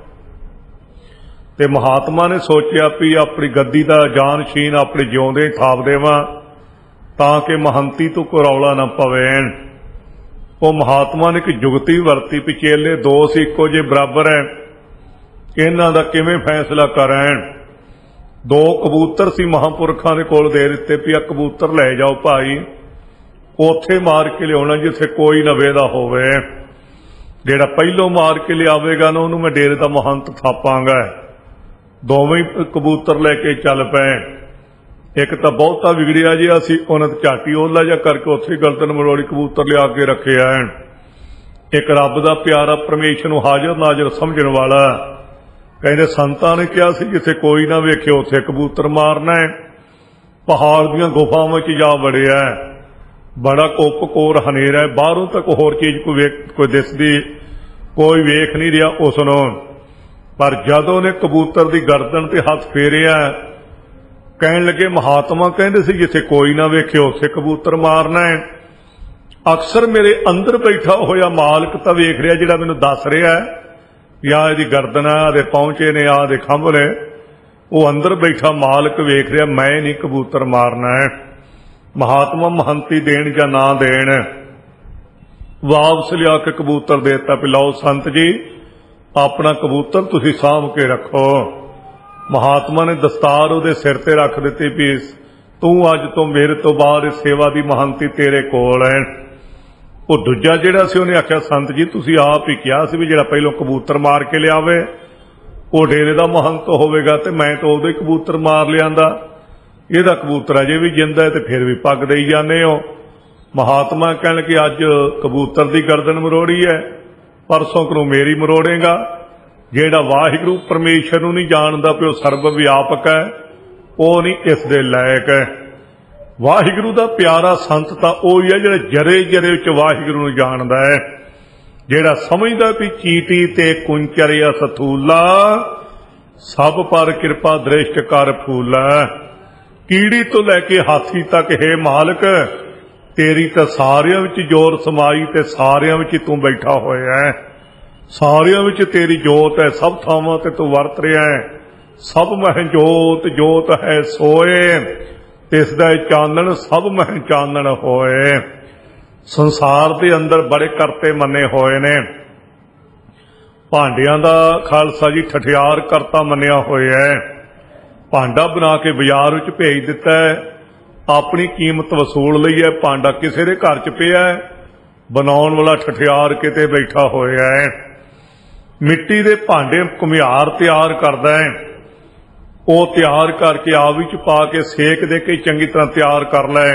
ਤੇ ਮਹਾਤਮਾ ਨੇ ਸੋਚਿਆ ਵੀ ਆਪਣੀ ਗੱਦੀ ਦਾ ਜਾਨਸ਼ੀਨ ਆਪਣੇ ਜਿਉਂਦੇ ਥਾਪ ਦੇਵਾਂ, ਤਾਂ ਕਿ ਮਹੰਤੀ ਤੋਂ ਕੋਈ ਰੌਲਾ ਨਾ ਪਵੇ। ਉਹ ਮਹਾਤਮਾ ਨੇ ਇੱਕ ਜੁਗਤੀ ਵਰਤੀ ਵੀ ਚੇਲੇ 2 ਸੀ, ਇੱਕੋ ਜਿਹੇ ਬਰਾਬਰ ਹੈ, ਇਹਨਾਂ ਦਾ ਕਿਵੇਂ ਫੈਸਲਾ ਕਰਾਂ। 2 ਕਬੂਤਰ ਸੀ ਮਹਾਂਪੁਰਖਾਂ ਦੇ ਕੋਲ ਦੇ ਦਿੱਤੇ ਵੀ ਆ ਕਬੂਤਰ ਲੈ ਜਾਓ ਭਾਈ, ਉੱਥੇ ਮਾਰ ਕੇ ਲਿਆਉਣਾ ਜਿੱਥੇ ਕੋਈ ਨਾ ਵੇਦਾ ਹੋਵੇ। ਜਿਹੜਾ ਪਹਿਲੋਂ ਮਾਰ ਕੇ ਲਿਆਵੇਗਾ ਨਾ, ਉਹਨੂੰ ਮੈਂ ਡੇਰੇ ਦਾ ਮਹੰਤ ਥਾਪਾਂਗਾ। ਦੋਵੇਂ ਹੀ ਕਬੂਤਰ ਲੈ ਕੇ ਚੱਲ ਪਏ। ਇੱਕ ਤਾਂ ਬਹੁਤਾ ਵਿਗੜਿਆ ਜਿਹਾ ਸੀ, ਉਹਨਾਂ ਤੇ ਝਾਟੀ ਉਹਲਾ ਜਿਹਾ ਕਰਕੇ ਉੱਥੇ ਗਰਦਨ ਮਰੋੜੀ ਕਬੂਤਰ ਲਿਆ ਕੇ ਰੱਖਿਆ। ਇੱਕ ਰੱਬ ਦਾ ਪਿਆਰਾ ਪਰਮੇਸ਼ਰ ਨੂੰ ਹਾਜ਼ਰ ਨਾਜ਼ਰ ਸਮਝਣ ਵਾਲਾ, ਕਹਿੰਦੇ ਸੰਤਾਂ ਨੇ ਕਿਹਾ ਸੀ ਜਿੱਥੇ ਕੋਈ ਨਾ ਵੇਖੇ ਉੱਥੇ ਕਬੂਤਰ ਮਾਰਨਾ ਹੈ। ਪਹਾੜ ਦੀਆਂ ਗੁਫਾਵਾਂ 'ਚ ਜਾ ਵੜਿਆ, ਬੜਾ ਕੁੱਪ ਕੋਰ ਹਨੇਰਾ ਹੈ, ਬਾਹਰੋਂ ਤੱਕ ਹੋਰ ਚੀਜ਼ ਕੋਈ ਦਿਸਦੀ, ਕੋਈ ਵੇਖ ਨਹੀਂ ਰਿਹਾ ਉਸ ਨੂੰ। ਪਰ ਜਦੋਂ ਨੇ ਕਬੂਤਰ ਦੀ ਗਰਦਨ ਤੇ ਹੱਥ ਫੇਰਿਆ, ਕਹਿਣ ਲੱਗੇ ਮਹਾਤਮਾ ਕਹਿੰਦੇ ਸੀ ਜਿੱਥੇ ਕੋਈ ਨਾ ਵੇਖੇ ਉੱਥੇ ਕਬੂਤਰ ਮਾਰਨਾ ਹੈ। ਅਕਸਰ ਮੇਰੇ ਅੰਦਰ ਬੈਠਾ ਹੋਇਆ ਮਾਲਕ ਤਾਂ ਵੇਖ ਰਿਹਾ, ਜਿਹੜਾ ਮੈਨੂੰ ਦੱਸ ਰਿਹਾ ਜਾਂ ਇਹਦੀ ਗਰਦਨ ਆ ਦੇ ਪਹੁੰਚੇ ਨੇ, ਆ ਦੇ ਖੰਭ ਨੇ, ਉਹ ਅੰਦਰ ਬੈਠਾ ਮਾਲਕ ਵੇਖ ਰਿਹਾ, ਮੈਂ ਨਹੀਂ ਕਬੂਤਰ ਮਾਰਨਾ ਹੈ। ਮਹਾਤਮਾ ਮਹੰਤੀ ਦੇਣ ਜਾਂ ਨਾ ਦੇਣ, ਵਾਪਸ ਲਿਆ ਕੇ ਕਬੂਤਰ ਦੇ ਦਿੱਤਾ ਵੀ ਲਓ ਸੰਤ ਜੀ, ਆਪਣਾ ਕਬੂਤਰ ਤੁਸੀਂ ਸਾਂਭ ਕੇ ਰੱਖੋ। ਮਹਾਤਮਾ ਨੇ ਦਸਤਾਰ ਉਹਦੇ ਸਿਰ ਤੇ ਰੱਖ ਦਿੱਤੀ ਵੀ ਤੂੰ ਅੱਜ ਤੋਂ ਮੇਰੇ ਤੋਂ ਬਾਅਦ ਸੇਵਾ ਦੀ ਮਹੰਤੀ ਤੇਰੇ ਕੋਲ ਹੈ। ਉਹ ਦੂਜਾ ਜਿਹੜਾ ਸੀ, ਉਹਨੇ ਆਖਿਆ ਸੰਤ ਜੀ ਤੁਸੀਂ ਆਪ ਹੀ ਕਿਹਾ ਸੀ ਵੀ ਜਿਹੜਾ ਪਹਿਲੋਂ ਕਬੂਤਰ ਮਾਰ ਕੇ ਲਿਆਵੇ ਉਹ ਡੇਰੇ ਦਾ ਮਹੰਤ ਹੋਵੇਗਾ, ਤੇ ਮੈਂ ਤਾਂ ਉਦੋਂ ਹੀ ਕਬੂਤਰ ਮਾਰ ਲਿਆਂਦਾ, ਇਹਦਾ ਕਬੂਤਰ ਅਜੇ ਵੀ ਜਿੰਦਾ ਹੈ ਤੇ ਫਿਰ ਵੀ ਪੱਗ ਦੇਈ ਜਾਂਦੇ ਹੋ। ਮਹਾਤਮਾ ਕਹਿਣ ਕਿ ਅੱਜ ਕਬੂਤਰ ਦੀ ਗਰਦਨ ਮਰੋੜੀ ਹੈ, ਪਰਸੋਂ ਨੂੰ ਮੇਰੀ ਮਰੋੜੇਗਾ। ਜਿਹੜਾ ਵਾਹਿਗੁਰੂ ਪਰਮੇਸ਼ਰ ਨੂੰ ਨਹੀਂ ਜਾਣਦਾ ਕਿ ਉਹ ਸਰਬ ਵਿਆਪਕ ਹੈ, ਉਹ ਨਹੀਂ ਇਸ ਦੇ ਲਾਇਕ। ਵਾਹਿਗੁਰੂ ਦਾ ਪਿਆਰਾ ਸੰਤ ਤਾਂ ਉਹ ਹੀ ਹੈ ਜਿਹੜਾ ਜਰੇ ਜਰੇ ਵਿੱਚ ਵਾਹਿਗੁਰੂ ਨੂੰ ਜਾਣਦਾ ਹੈ, ਜਿਹੜਾ ਸਮਝਦਾ ਵੀ ਚੀਟੀ ਤੇ ਕੁੰਚਰਿਆ ਸਥੂਲਾ, ਸਭ ਪਰ ਕਿਰਪਾ ਦ੍ਰਿਸ਼ਟ ਕਰ ਫੂਲਾ। ਕੀੜੀ ਤੋਂ ਲੈ ਕੇ ਹਾਥੀ ਤੱਕ ਹੈ ਮਾਲਕ, ਤੇਰੀ ਤਾਂ ਸਾਰਿਆਂ ਵਿੱਚ ਜੋਰ ਸਮਾਈ ਤੇ ਸਾਰਿਆਂ ਵਿੱਚ ਤੂੰ ਬੈਠਾ ਹੋਇਆ ਹੈ। ਸਾਰਿਆਂ ਵਿੱਚ ਤੇਰੀ ਜੋਤ ਹੈ, ਸਭ ਥਾਵਾਂ ਤੇ ਤੂੰ ਵਰਤ ਰਿਹਾ ਹੈ। ਸਭ ਮਹਿ ਜੋਤ ਜੋਤ ਹੈ ਸੋਏ, ਤਿਸ ਦਾ ਚਾਨਣ ਸਭ ਮਹਿ ਚਾਨਣ ਹੋਏ। ਸੰਸਾਰ ਦੇ ਅੰਦਰ ਬੜੇ ਕਰਤੇ ਮੰਨੇ ਹੋਏ ਨੇ। ਭਾਂਡਿਆਂ ਦਾ ਖਾਲਸਾ ਜੀ ਠਠਿਆਰ ਕਰਤਾ ਮੰਨਿਆ ਹੋਇਆ ਹੈ। ਭਾਂਡਾ ਬਣਾ ਕੇ ਬਾਜ਼ਾਰ ਵਿੱਚ ਭੇਜ ਦਿੱਤਾ ਹੈ, ਆਪਣੀ ਕੀਮਤ ਵਸੂਲ ਲਈ ਹੈ। ਭਾਂਡਾ ਕਿਸੇ ਦੇ ਘਰ 'ਚ ਪਿਆ ਹੈ, ਬਣਾਉਣ ਵਾਲਾ ਠਠਿਆਰ ਕਿਤੇ ਬੈਠਾ ਹੋਇਆ ਹੈ। ਮਿੱਟੀ ਦੇ ਭਾਂਡੇ ਘੁਮਿਆਰ ਤਿਆਰ ਕਰਦਾ ਹੈ, ਉਹ ਤਿਆਰ ਕਰਕੇ ਆਗ ਵਿੱਚ ਪਾ ਕੇ ਸੇਕ ਦੇ ਕੇ ਚੰਗੀ ਤਰ੍ਹਾਂ ਤਿਆਰ ਕਰ ਲੈ।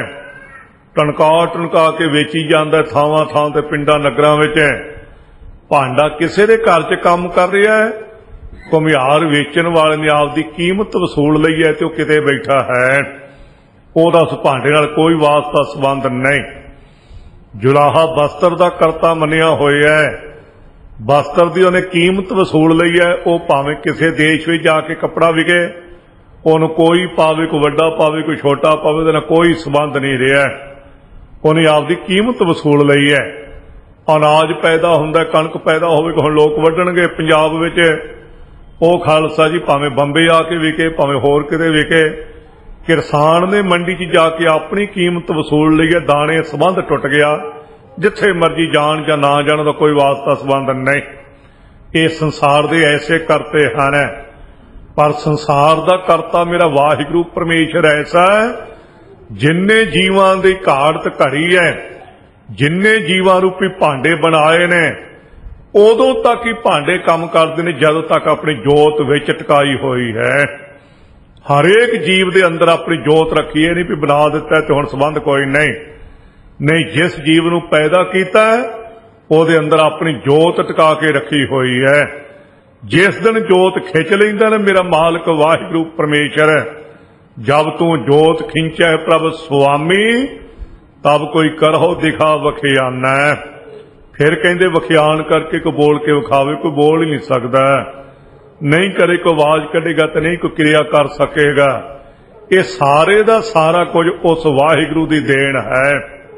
ਟਣਕਾ ਕੇ ਵੇਚੀ ਜਾਂਦਾ ਥਾਵਾਂ ਥਾਂ ਤੇ, ਪਿੰਡਾਂ ਨਗਰਾਂ ਵਿੱਚ। ਭਾਂਡਾ ਕਿਸੇ ਦੇ ਘਰ 'ਚ ਕੰਮ ਕਰ ਰਿਹਾ ਹੈ, ਘੁਮਿਆਰ ਵੇਚਣ ਵਾਲੇ ਨੇ ਆਪਦੀ ਕੀਮਤ ਵਸੂਲ ਲਈ ਹੈ ਤੇ ਉਹ ਕਿਤੇ ਬੈਠਾ ਹੈ। ਉਹਦਾ ਉਸ ਭਾਂਡੇ ਨਾਲ ਕੋਈ ਵਾਸਤਾ ਸੰਬੰਧ ਨਹੀਂ। ਜੁਲਾਹਾ ਬਸਤਰ ਦਾ ਕਰਤਾ ਮੰਨਿਆ ਹੋਇਆ ਹੈ, ਬਸਤਰ ਦੀ ਉਹਨੇ ਕੀਮਤ ਵਸੂਲ ਲਈ ਹੈ। ਉਹ ਭਾਵੇਂ ਕਿਸੇ ਦੇਸ਼ ਵਿੱਚ ਜਾ ਕੇ ਕੱਪੜਾ ਵਿਕੇ, ਉਹਨੂੰ ਕੋਈ ਪਾਵੇ, ਕੋਈ ਵੱਡਾ ਪਾਵੇ ਕੋਈ ਛੋਟਾ ਪਾਵੇ, ਉਹਦੇ ਨਾਲ ਕੋਈ ਸੰਬੰਧ ਨਹੀਂ ਰਿਹਾ। ਉਹਨੇ ਆਪਦੀ ਕੀਮਤ ਵਸੂਲ ਲਈ ਹੈ। ਅਨਾਜ ਪੈਦਾ ਹੁੰਦਾ, ਕਣਕ ਪੈਦਾ ਹੋਵੇ, ਹੁਣ ਲੋਕ ਵੱਢਣਗੇ ਪੰਜਾਬ ਵਿੱਚ, ਉਹ ਖਾਲਸਾ ਜੀ ਭਾਵੇਂ ਬੰਬੇ ਆ ਕੇ ਵਿਕੇ, ਭਾਵੇਂ ਹੋਰ ਕਿਤੇ ਵਿਕੇ, ਕਿਸਾਨ ਨੇ ਮੰਡੀ 'ਚ ਜਾ ਕੇ ਆਪਣੀ ਕੀਮਤ ਵਸੂਲ ਲਈ ਹੈ। ਦਾਣੇ ਸੰਬੰਧ ਟੁੱਟ ਗਿਆ, ਜਿੱਥੇ ਮਰਜੀ ਜਾਣ ਜਾਂ ਨਾ ਜਾਣ ਦਾ ਕੋਈ ਵਾਸਤਾ ਸੰਬੰਧ ਨਹੀਂ। ਇਹ ਸੰਸਾਰ ਦੇ ਐਸੇ ਕਰਤੇ ਹਨ, ਪਰ ਸੰਸਾਰ ਦਾ ਕਰਤਾ ਮੇਰਾ ਵਾਹਿਗੁਰੂ ਪਰਮੇਸ਼ਰ ਐਸਾ ਹੈ, ਜਿੰਨੇ ਜੀਵਾਂ ਦੀ ਘਾੜਤ ਘੜੀ ਹੈ, ਜਿੰਨੇ ਜੀਵਾਂ ਰੂਪੀ ਭਾਂਡੇ ਬਣਾਏ ਨੇ, ਉਦੋਂ ਤੱਕ ਹੀ ਭਾਂਡੇ ਕੰਮ ਕਰਦੇ ਨੇ ਜਦੋਂ ਤੱਕ ਆਪਣੀ ਜੋਤ ਵਿੱਚ ਟਿਕਾਈ ਹੋਈ ਹੈ। ਹਰੇਕ ਜੀਵ ਦੇ ਅੰਦਰ ਆਪਣੀ ਜੋਤ ਰੱਖੀ ਹੈ, ਨਹੀਂ ਵੀ ਬਣਾ ਦਿੱਤਾ ਤੇ ਹੁਣ ਸੰਬੰਧ ਕੋਈ ਨਹੀਂ। ਨਹੀਂ, ਜਿਸ ਜੀਵ ਨੂੰ ਪੈਦਾ ਕੀਤਾ ਉਹਦੇ ਅੰਦਰ ਆਪਣੀ ਜੋਤ ਟਿਕਾ ਕੇ ਰੱਖੀ ਹੋਈ ਹੈ। ਜਿਸ ਦਿਨ ਜੋਤ ਖਿੱਚ ਲੈਂਦਾ ਨਾ ਮੇਰਾ ਮਾਲਕ ਵਾਹਿਗੁਰੂ ਪਰਮੇਸ਼ਰ, ਜਬ ਤੂੰ ਜੋਤ ਖਿੰਚੈ ਪ੍ਰਭ ਸੁਆਮੀ, ਤਬ ਕੋਈ ਕਰਹੁ ਦਿਖਾ ਵਖਿਆਨਾ। ਫਿਰ ਕਹਿੰਦੇ ਵਖਿਆਨ ਕਰਕੇ ਕੋਈ ਬੋਲ ਕੇ ਵਿਖਾਵੇ, ਕੋਈ ਬੋਲ ਹੀ ਨਹੀਂ ਸਕਦਾ। ਨਹੀਂ ਕਰੇ ਕੋਈ ਆਵਾਜ਼ ਕੱਢੇਗਾ ਤੇ ਨਹੀਂ ਕੋਈ ਕਿਰਿਆ ਕਰ ਸਕੇਗਾ। ਇਹ ਸਾਰੇ ਦਾ ਸਾਰਾ ਕੁਝ ਉਸ ਵਾਹਿਗੁਰੂ ਦੀ ਦੇਣ ਹੈ।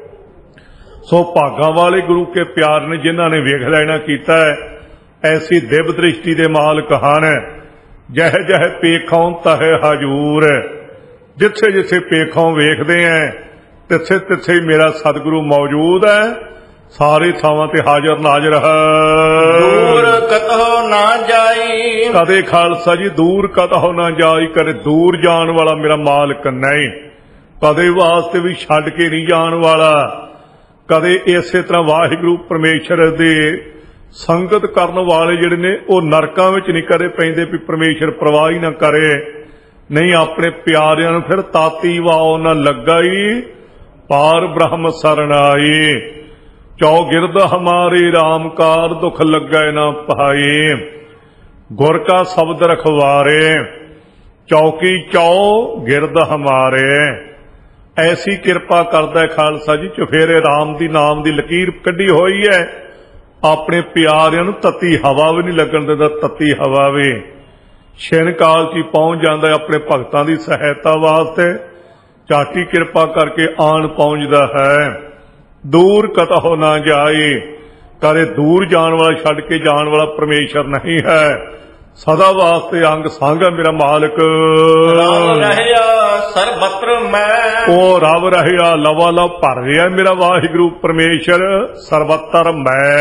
ਸੋ ਭਾਗਾਂ ਵਾਲੇ ਗੁਰੂ ਕੇ ਪਿਆਰ ਨੇ, ਜਿਨ੍ਹਾਂ ਨੇ ਵੇਖ ਲੈਣਾ ਕੀਤਾ ਹੈ, ਐਸੀ ਦਿਵ ਦ੍ਰਿਸ਼ਟੀ ਦੇ ਮਾਲਕ ਹਨ। ਜਹ ਜਹ ਪੇਖੋਂ ਤਹਿ ਹਜੂਰ, ਜਿੱਥੇ ਜਿੱਥੇ ਪੇਖੋਂ ਵੇਖਦੇ ਐ ਤਿੱਥੇ ਤਿੱਥੇ ਹੀ ਮੇਰਾ ਸਤਿਗੁਰੂ ਮੌਜੂਦ ਹੈ। ਸਾਰੇ ਥਾਵਾਂ ਤੇ ਹਾਜ਼ਰ ਨਾਜ਼ਰ ਹੈ। ਦੂਰ ਕਤਹੁ ਨਾ ਜਾਈ, ਕਦੇ ਖਾਲਸਾ ਜੀ ਦੂਰ ਕਤਹੁ ਨਾ ਜਾਈ, ਕਦੇ ਦੂਰ ਜਾਣ ਵਾਲਾ ਮੇਰਾ ਮਾਲਕ ਨਹੀਂ, ਕਦੇ ਵਾਸਤੇ ਵੀ ਛੱਡ ਕੇ ਨਹੀਂ ਜਾਣ ਵਾਲਾ। ਕਦੇ ਇਸੇ ਤਰ੍ਹਾਂ ਵਾਹਿਗੁਰੂ ਪਰਮੇਸ਼ਰ ਦੇ ਸੰਗਤ ਕਰਨ ਵਾਲੇ ਜਿਹੜੇ ਨੇ ਉਹ ਨਰਕਾਂ ਵਿੱਚ ਨਹੀਂ ਕਦੇ ਪੈਂਦੇ ਵੀ ਪਰਮੇਸ਼ਰ ਪਰਵਾਹ ਹੀ ਨਾ ਕਰੇ। ਨਹੀਂ, ਆਪਣੇ ਪਿਆਰਿਆਂ ਨੂੰ ਫਿਰ ਤਾਤੀ ਵਾਓ ਨਾ ਲੱਗਾ, ਪਾਰ ਬ੍ਰਹਮ ਸਰਣਾਈ। ਚੌਗਿਰਦ ਹਮਾਰੇ RAM ਕਾਰ, ਦੁਖ ਲੱਗੈ ਨਾ ਪਾਈ। ਗੁਰ ਕਾ ਸ਼ਬਦ ਰਖਵਾਰੇ, ਚੌਕੀ ਚੌ ਗਿਰਦ ਹਮਾਰੇ। ਐਸੀ ਕਿਰਪਾ ਕਰਦਾ ਖਾਲਸਾ ਜੀ, ਚੁਫੇਰੇ RAM ਦੀ ਨਾਮ ਦੀ ਲਕੀਰ ਕੱਢੀ ਹੋਈ ਹੈ। ਆਪਣੇ ਪਿਆਰਿਆਂ ਨੂੰ ਤੱਤੀ ਹਵਾ ਵੀ ਨਹੀਂ ਲੱਗਣ ਦਿੰਦਾ, ਤੱਤੀ ਹਵਾ ਵੀ ਛਿਣ ਕਾਲ 'ਚ ਪਹੁੰਚ ਜਾਂਦਾ ਆਪਣੇ ਭਗਤਾਂ ਦੀ ਸਹਾਇਤਾ ਵਾਸਤੇ। ਚਾਟੀ ਕਿਰਪਾ ਕਰਕੇ ਆਣ ਪਹੁੰਚਦਾ ਹੈ। ਦੂਰ ਕਤਹੁ ਨਾ ਜਾਏ, ਕਦੇ ਦੂਰ ਜਾਣ ਵਾਲਾ ਛੱਡ ਕੇ ਜਾਣ ਵਾਲਾ ਪਰਮੇਸ਼ਰ ਨਹੀਂ ਹੈ। ਸਦਾ ਵਾਸਤੇ ਅੰਗ ਸੰਗ ਹੈ ਮੇਰਾ ਮਾਲਕ। ਰਵ ਰਹਿਆ ਸਰਬਤਰ ਮੈਂ, ਉਹ ਰਵ ਰਹਿਆ ਲਵਾ ਲਵ ਭਰ ਰਿਹਾ ਮੇਰਾ ਵਾਹਿਗੁਰੂ ਪਰਮੇਸ਼ਰ। ਸਰਬਤਰ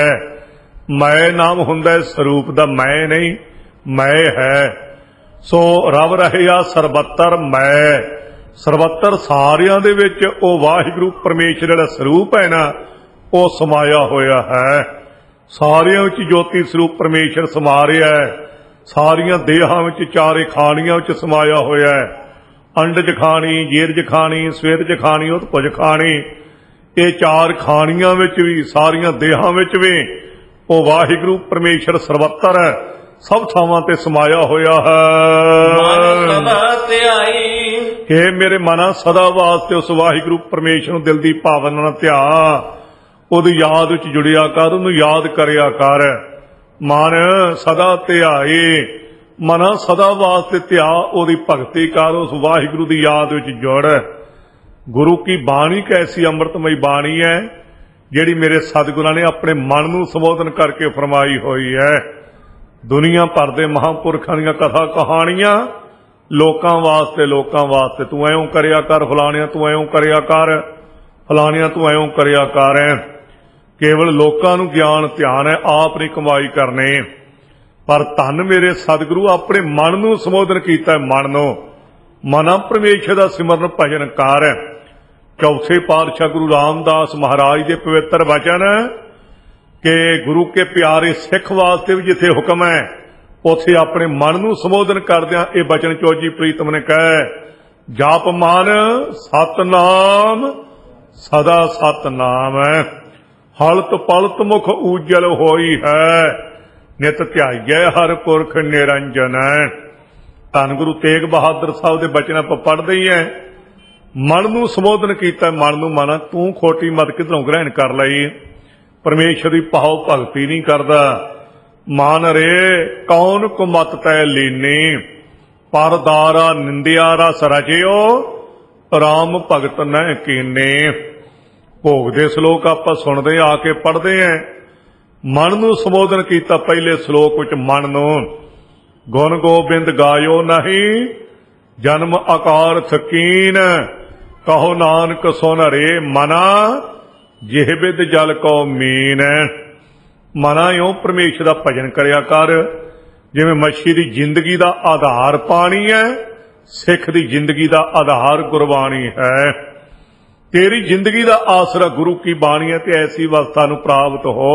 ਮੈਂ ਨਾਮ ਹੁੰਦਾ ਸਰੂਪ ਦਾ, ਮੈਂ ਨਹੀਂ, ਮੈਂ ਹੈ। ਸੋ ਰਵ ਰਹਿਆ ਸਰਬਤਰ ਮੈਂ, ਸਰਬੱਤਰ ਸਾਰਿਆਂ ਦੇ ਵਿੱਚ ਉਹ ਵਾਹਿਗੁਰੂ ਪਰਮੇਸ਼ਰ ਜਿਹੜਾ ਸਰੂਪ ਹੈ ਨਾ, ਉਹ ਸਮਾਇਆ ਹੋਇਆ ਹੈ। ਸਾਰਿਆਂ ਵਿੱਚ ਜੋਤੀ ਸਰੂਪ ਪਰਮੇਸ਼ਰ ਸਮਾ ਰਿਹਾ ਹੈ। ਸਾਰੀਆਂ ਦੇਹਾਂ ਵਿੱਚ, ਚਾਰੇ ਖਾਣੀਆਂ ਵਿੱਚ ਸਮਾਇਆ ਹੋਇਆ ਹੈ। ਅੰਡਜ ਖਾਣੀ, ਜੀਰਜ ਖਾਣੀ, ਸਵੇਦਜ ਖਾਣੀ, ਉਤਪੁਜ ਖਾਣੀ, ਇਹ ਚਾਰ ਖਾਣੀਆਂ ਵਿੱਚ ਵੀ, ਸਾਰੀਆਂ ਦੇਹਾਂ ਵਿੱਚ ਵੀ ਉਹ ਵਾਹਿਗੁਰੂ ਪਰਮੇਸ਼ਰ ਸਰਬੱਤਰ ਹੈ, ਸਭ ਥਾਵਾਂ ਤੇ ਸਮਾਇਆ ਹੋਇਆ ਹੈ। ਮਨ ਸਦਾ ਧਿਆਈ, हे मेरे मना सदा वास्ते उस वाहिगुरु परमेश्वर ਨੂੰ ਦਿਲ ਦੀ ਭਾਵਨਾ ਨਾਲ ਧਿਆ, ਉਹਦੀ ਯਾਦ ਵਿੱਚ ਜੁੜਿਆ ਕਰ, ਉਹਨੂੰ ਯਾਦ ਕਰਿਆ ਕਰ। ਮਨ ਸਦਾ ਧਿਆਏ, ਮਨਾ ਸਦਾ ਵਾਸਤੇ ਧਿਆ, ਉਹਦੀ ਭਗਤੀ ਕਰ, ਉਸ ਵਾਹਿਗੁਰੂ ਦੀ ਯਾਦ ਵਿੱਚ ਜੁੜ। ਗੁਰੂ ਕੀ ਬਾਣੀ ਕੈਸੀ ਅੰਮ੍ਰਿਤਮਈ ਬਾਣੀ ਹੈ ਜਿਹੜੀ ਮੇਰੇ ਸਤਿਗੁਰਾਂ ਨੇ ਆਪਣੇ ਮਨ ਨੂੰ ਸੰਬੋਧਨ ਕਰਕੇ ਫਰਮਾਈ ਹੋਈ ਹੈ। ਦੁਨੀਆ ਭਰ ਦੇ ਮਹਾਂਪੁਰਖਾਂ ਦੀਆਂ ਕਥਾ ਕਹਾਣੀਆਂ ਲੋਕਾਂ ਵਾਸਤੇ ਤੂੰ ਐਉਂ ਕਰਿਆ ਕਰ, ਫਲਾਣਿਆਂ ਤੂੰ ਐਉਂ ਕਰਿਆ ਕਰ, ਫਲਾਣਿਆਂ ਤੂੰ ਐਉਂ ਕਰਿਆ ਕਰ। ਕੇਵਲ ਲੋਕਾਂ ਨੂੰ ਗਿਆਨ ਧਿਆਨ ਹੈ, ਆਪ ਨਹੀਂ ਕਮਾਈ ਕਰਨੇ। ਪਰ ਧੰਨ ਮੇਰੇ ਸਤਿਗੁਰੂ ਆਪਣੇ ਮਨ ਨੂੰ ਸੰਬੋਧਨ ਕੀਤਾ, ਮਨ ਨੂੰ। ਮਨਾ ਪਰਮੇਸ਼ਰ ਦਾ ਸਿਮਰਨ ਭਜਨ ਕਰ। ਚੌਥੇ ਪਾਤਸ਼ਾਹ ਗੁਰੂ ਰਾਮਦਾਸ ਮਹਾਰਾਜ ਦੇ ਪਵਿੱਤਰ ਵਚਨ ਕਿ ਗੁਰੂ ਕੇ ਪਿਆਰੇ ਸਿੱਖ ਵਾਸਤੇ ਵੀ ਜਿੱਥੇ ਹੁਕਮ ਹੈ ਉੱਥੇ ਆਪਣੇ ਮਨ ਨੂੰ ਸੰਬੋਧਨ ਕਰਦਿਆਂ ਇਹ ਬਚਨ ਚੋਜੀ ਪ੍ਰੀਤਮ ਨੇ ਕਹੇ, ਜਾਪ ਮਨ ਸਤਨਾਮ ਸਦਾ ਸਤਨਾਮ ਹੈ, ਹਲਤ ਪਲਤ ਮੁਖ ਉਜਲ ਹੋਈ ਹੈ, ਨਿਤ ਧਿਆਈਐ ਹਰ ਪੁਰਖ ਨਿਰੰਜਨ। ਧੰਨ ਗੁਰੂ ਤੇਗ ਬਹਾਦਰ ਸਾਹਿਬ ਦੇ ਬਚਨ ਆਪਾਂ ਪੜ੍ਹਦੇ ਹੀ ਹੈ। ਮਨ ਨੂੰ ਸੰਬੋਧਨ ਕੀਤਾ, ਮਨ ਨੂੰ ਮਨ ਤੂੰ ਖੋਟੀ ਮਤ ਕਿਧਰੋਂ ਗ੍ਰਹਿਣ ਕਰ ਲਈ, ਪਰਮੇਸ਼ਰ ਦੀ ਭਾਵ ਭਗਤੀ ਨਹੀਂ ਕਰਦਾ। ਮਨ ਰੇ ਕੌਣ ਕੁ ਮਤ ਤੈ ਲੀਨੀ, ਪਰਦਾਰਾ ਨਿੰਦਿਆ ਰਸ ਰਚਿਓ, ਰਾਮ ਭਗਤ ਨਹਿ ਕੀਨੇ। ਭੋਗ ਦੇ ਸ਼ਲੋਕ ਆਪਾਂ ਸੁਣਦੇ ਆ ਕੇ ਪੜ੍ਹਦੇ ਆਂ। ਮਨ ਨੂੰ ਸੰਬੋਧਨ ਕੀਤਾ ਪਹਿਲੇ ਸ਼ਲੋਕ ਵਿੱਚ, ਮਨ ਨੂੰ। ਗੁਣ ਗੋਬਿੰਦ ਗਾਇਓ ਨਹੀਂ, ਜਨਮ ਆਕਾਰ ਥਕੀਨ, ਕਹੋ ਨਾਨਕ ਸੁਨ ਰੇ ਮਨਾ, ਜਿਹ ਬਿਦ ਜਲ ਕੋ ਮੀਨ। ਮਨਾ ਇਉਂ ਪਰਮੇਸ਼ਰ ਦਾ ਭਜਨ ਕਰਿਆ ਕਰ ਜਿਵੇਂ ਮੱਛੀ ਦੀ ਜ਼ਿੰਦਗੀ ਦਾ ਆਧਾਰ ਪਾਣੀ ਹੈ, ਸਿੱਖ ਦੀ ਜ਼ਿੰਦਗੀ ਦਾ ਆਧਾਰ ਗੁਰਬਾਣੀ ਹੈ। ਤੇਰੀ ਜ਼ਿੰਦਗੀ ਦਾ ਆਸਰਾ ਗੁਰੂ ਕੀ ਬਾਣੀ ਹੈ ਤੇ ਐਸੀ ਅਵਸਥਾ ਨੂੰ ਪ੍ਰਾਪਤ ਹੋ।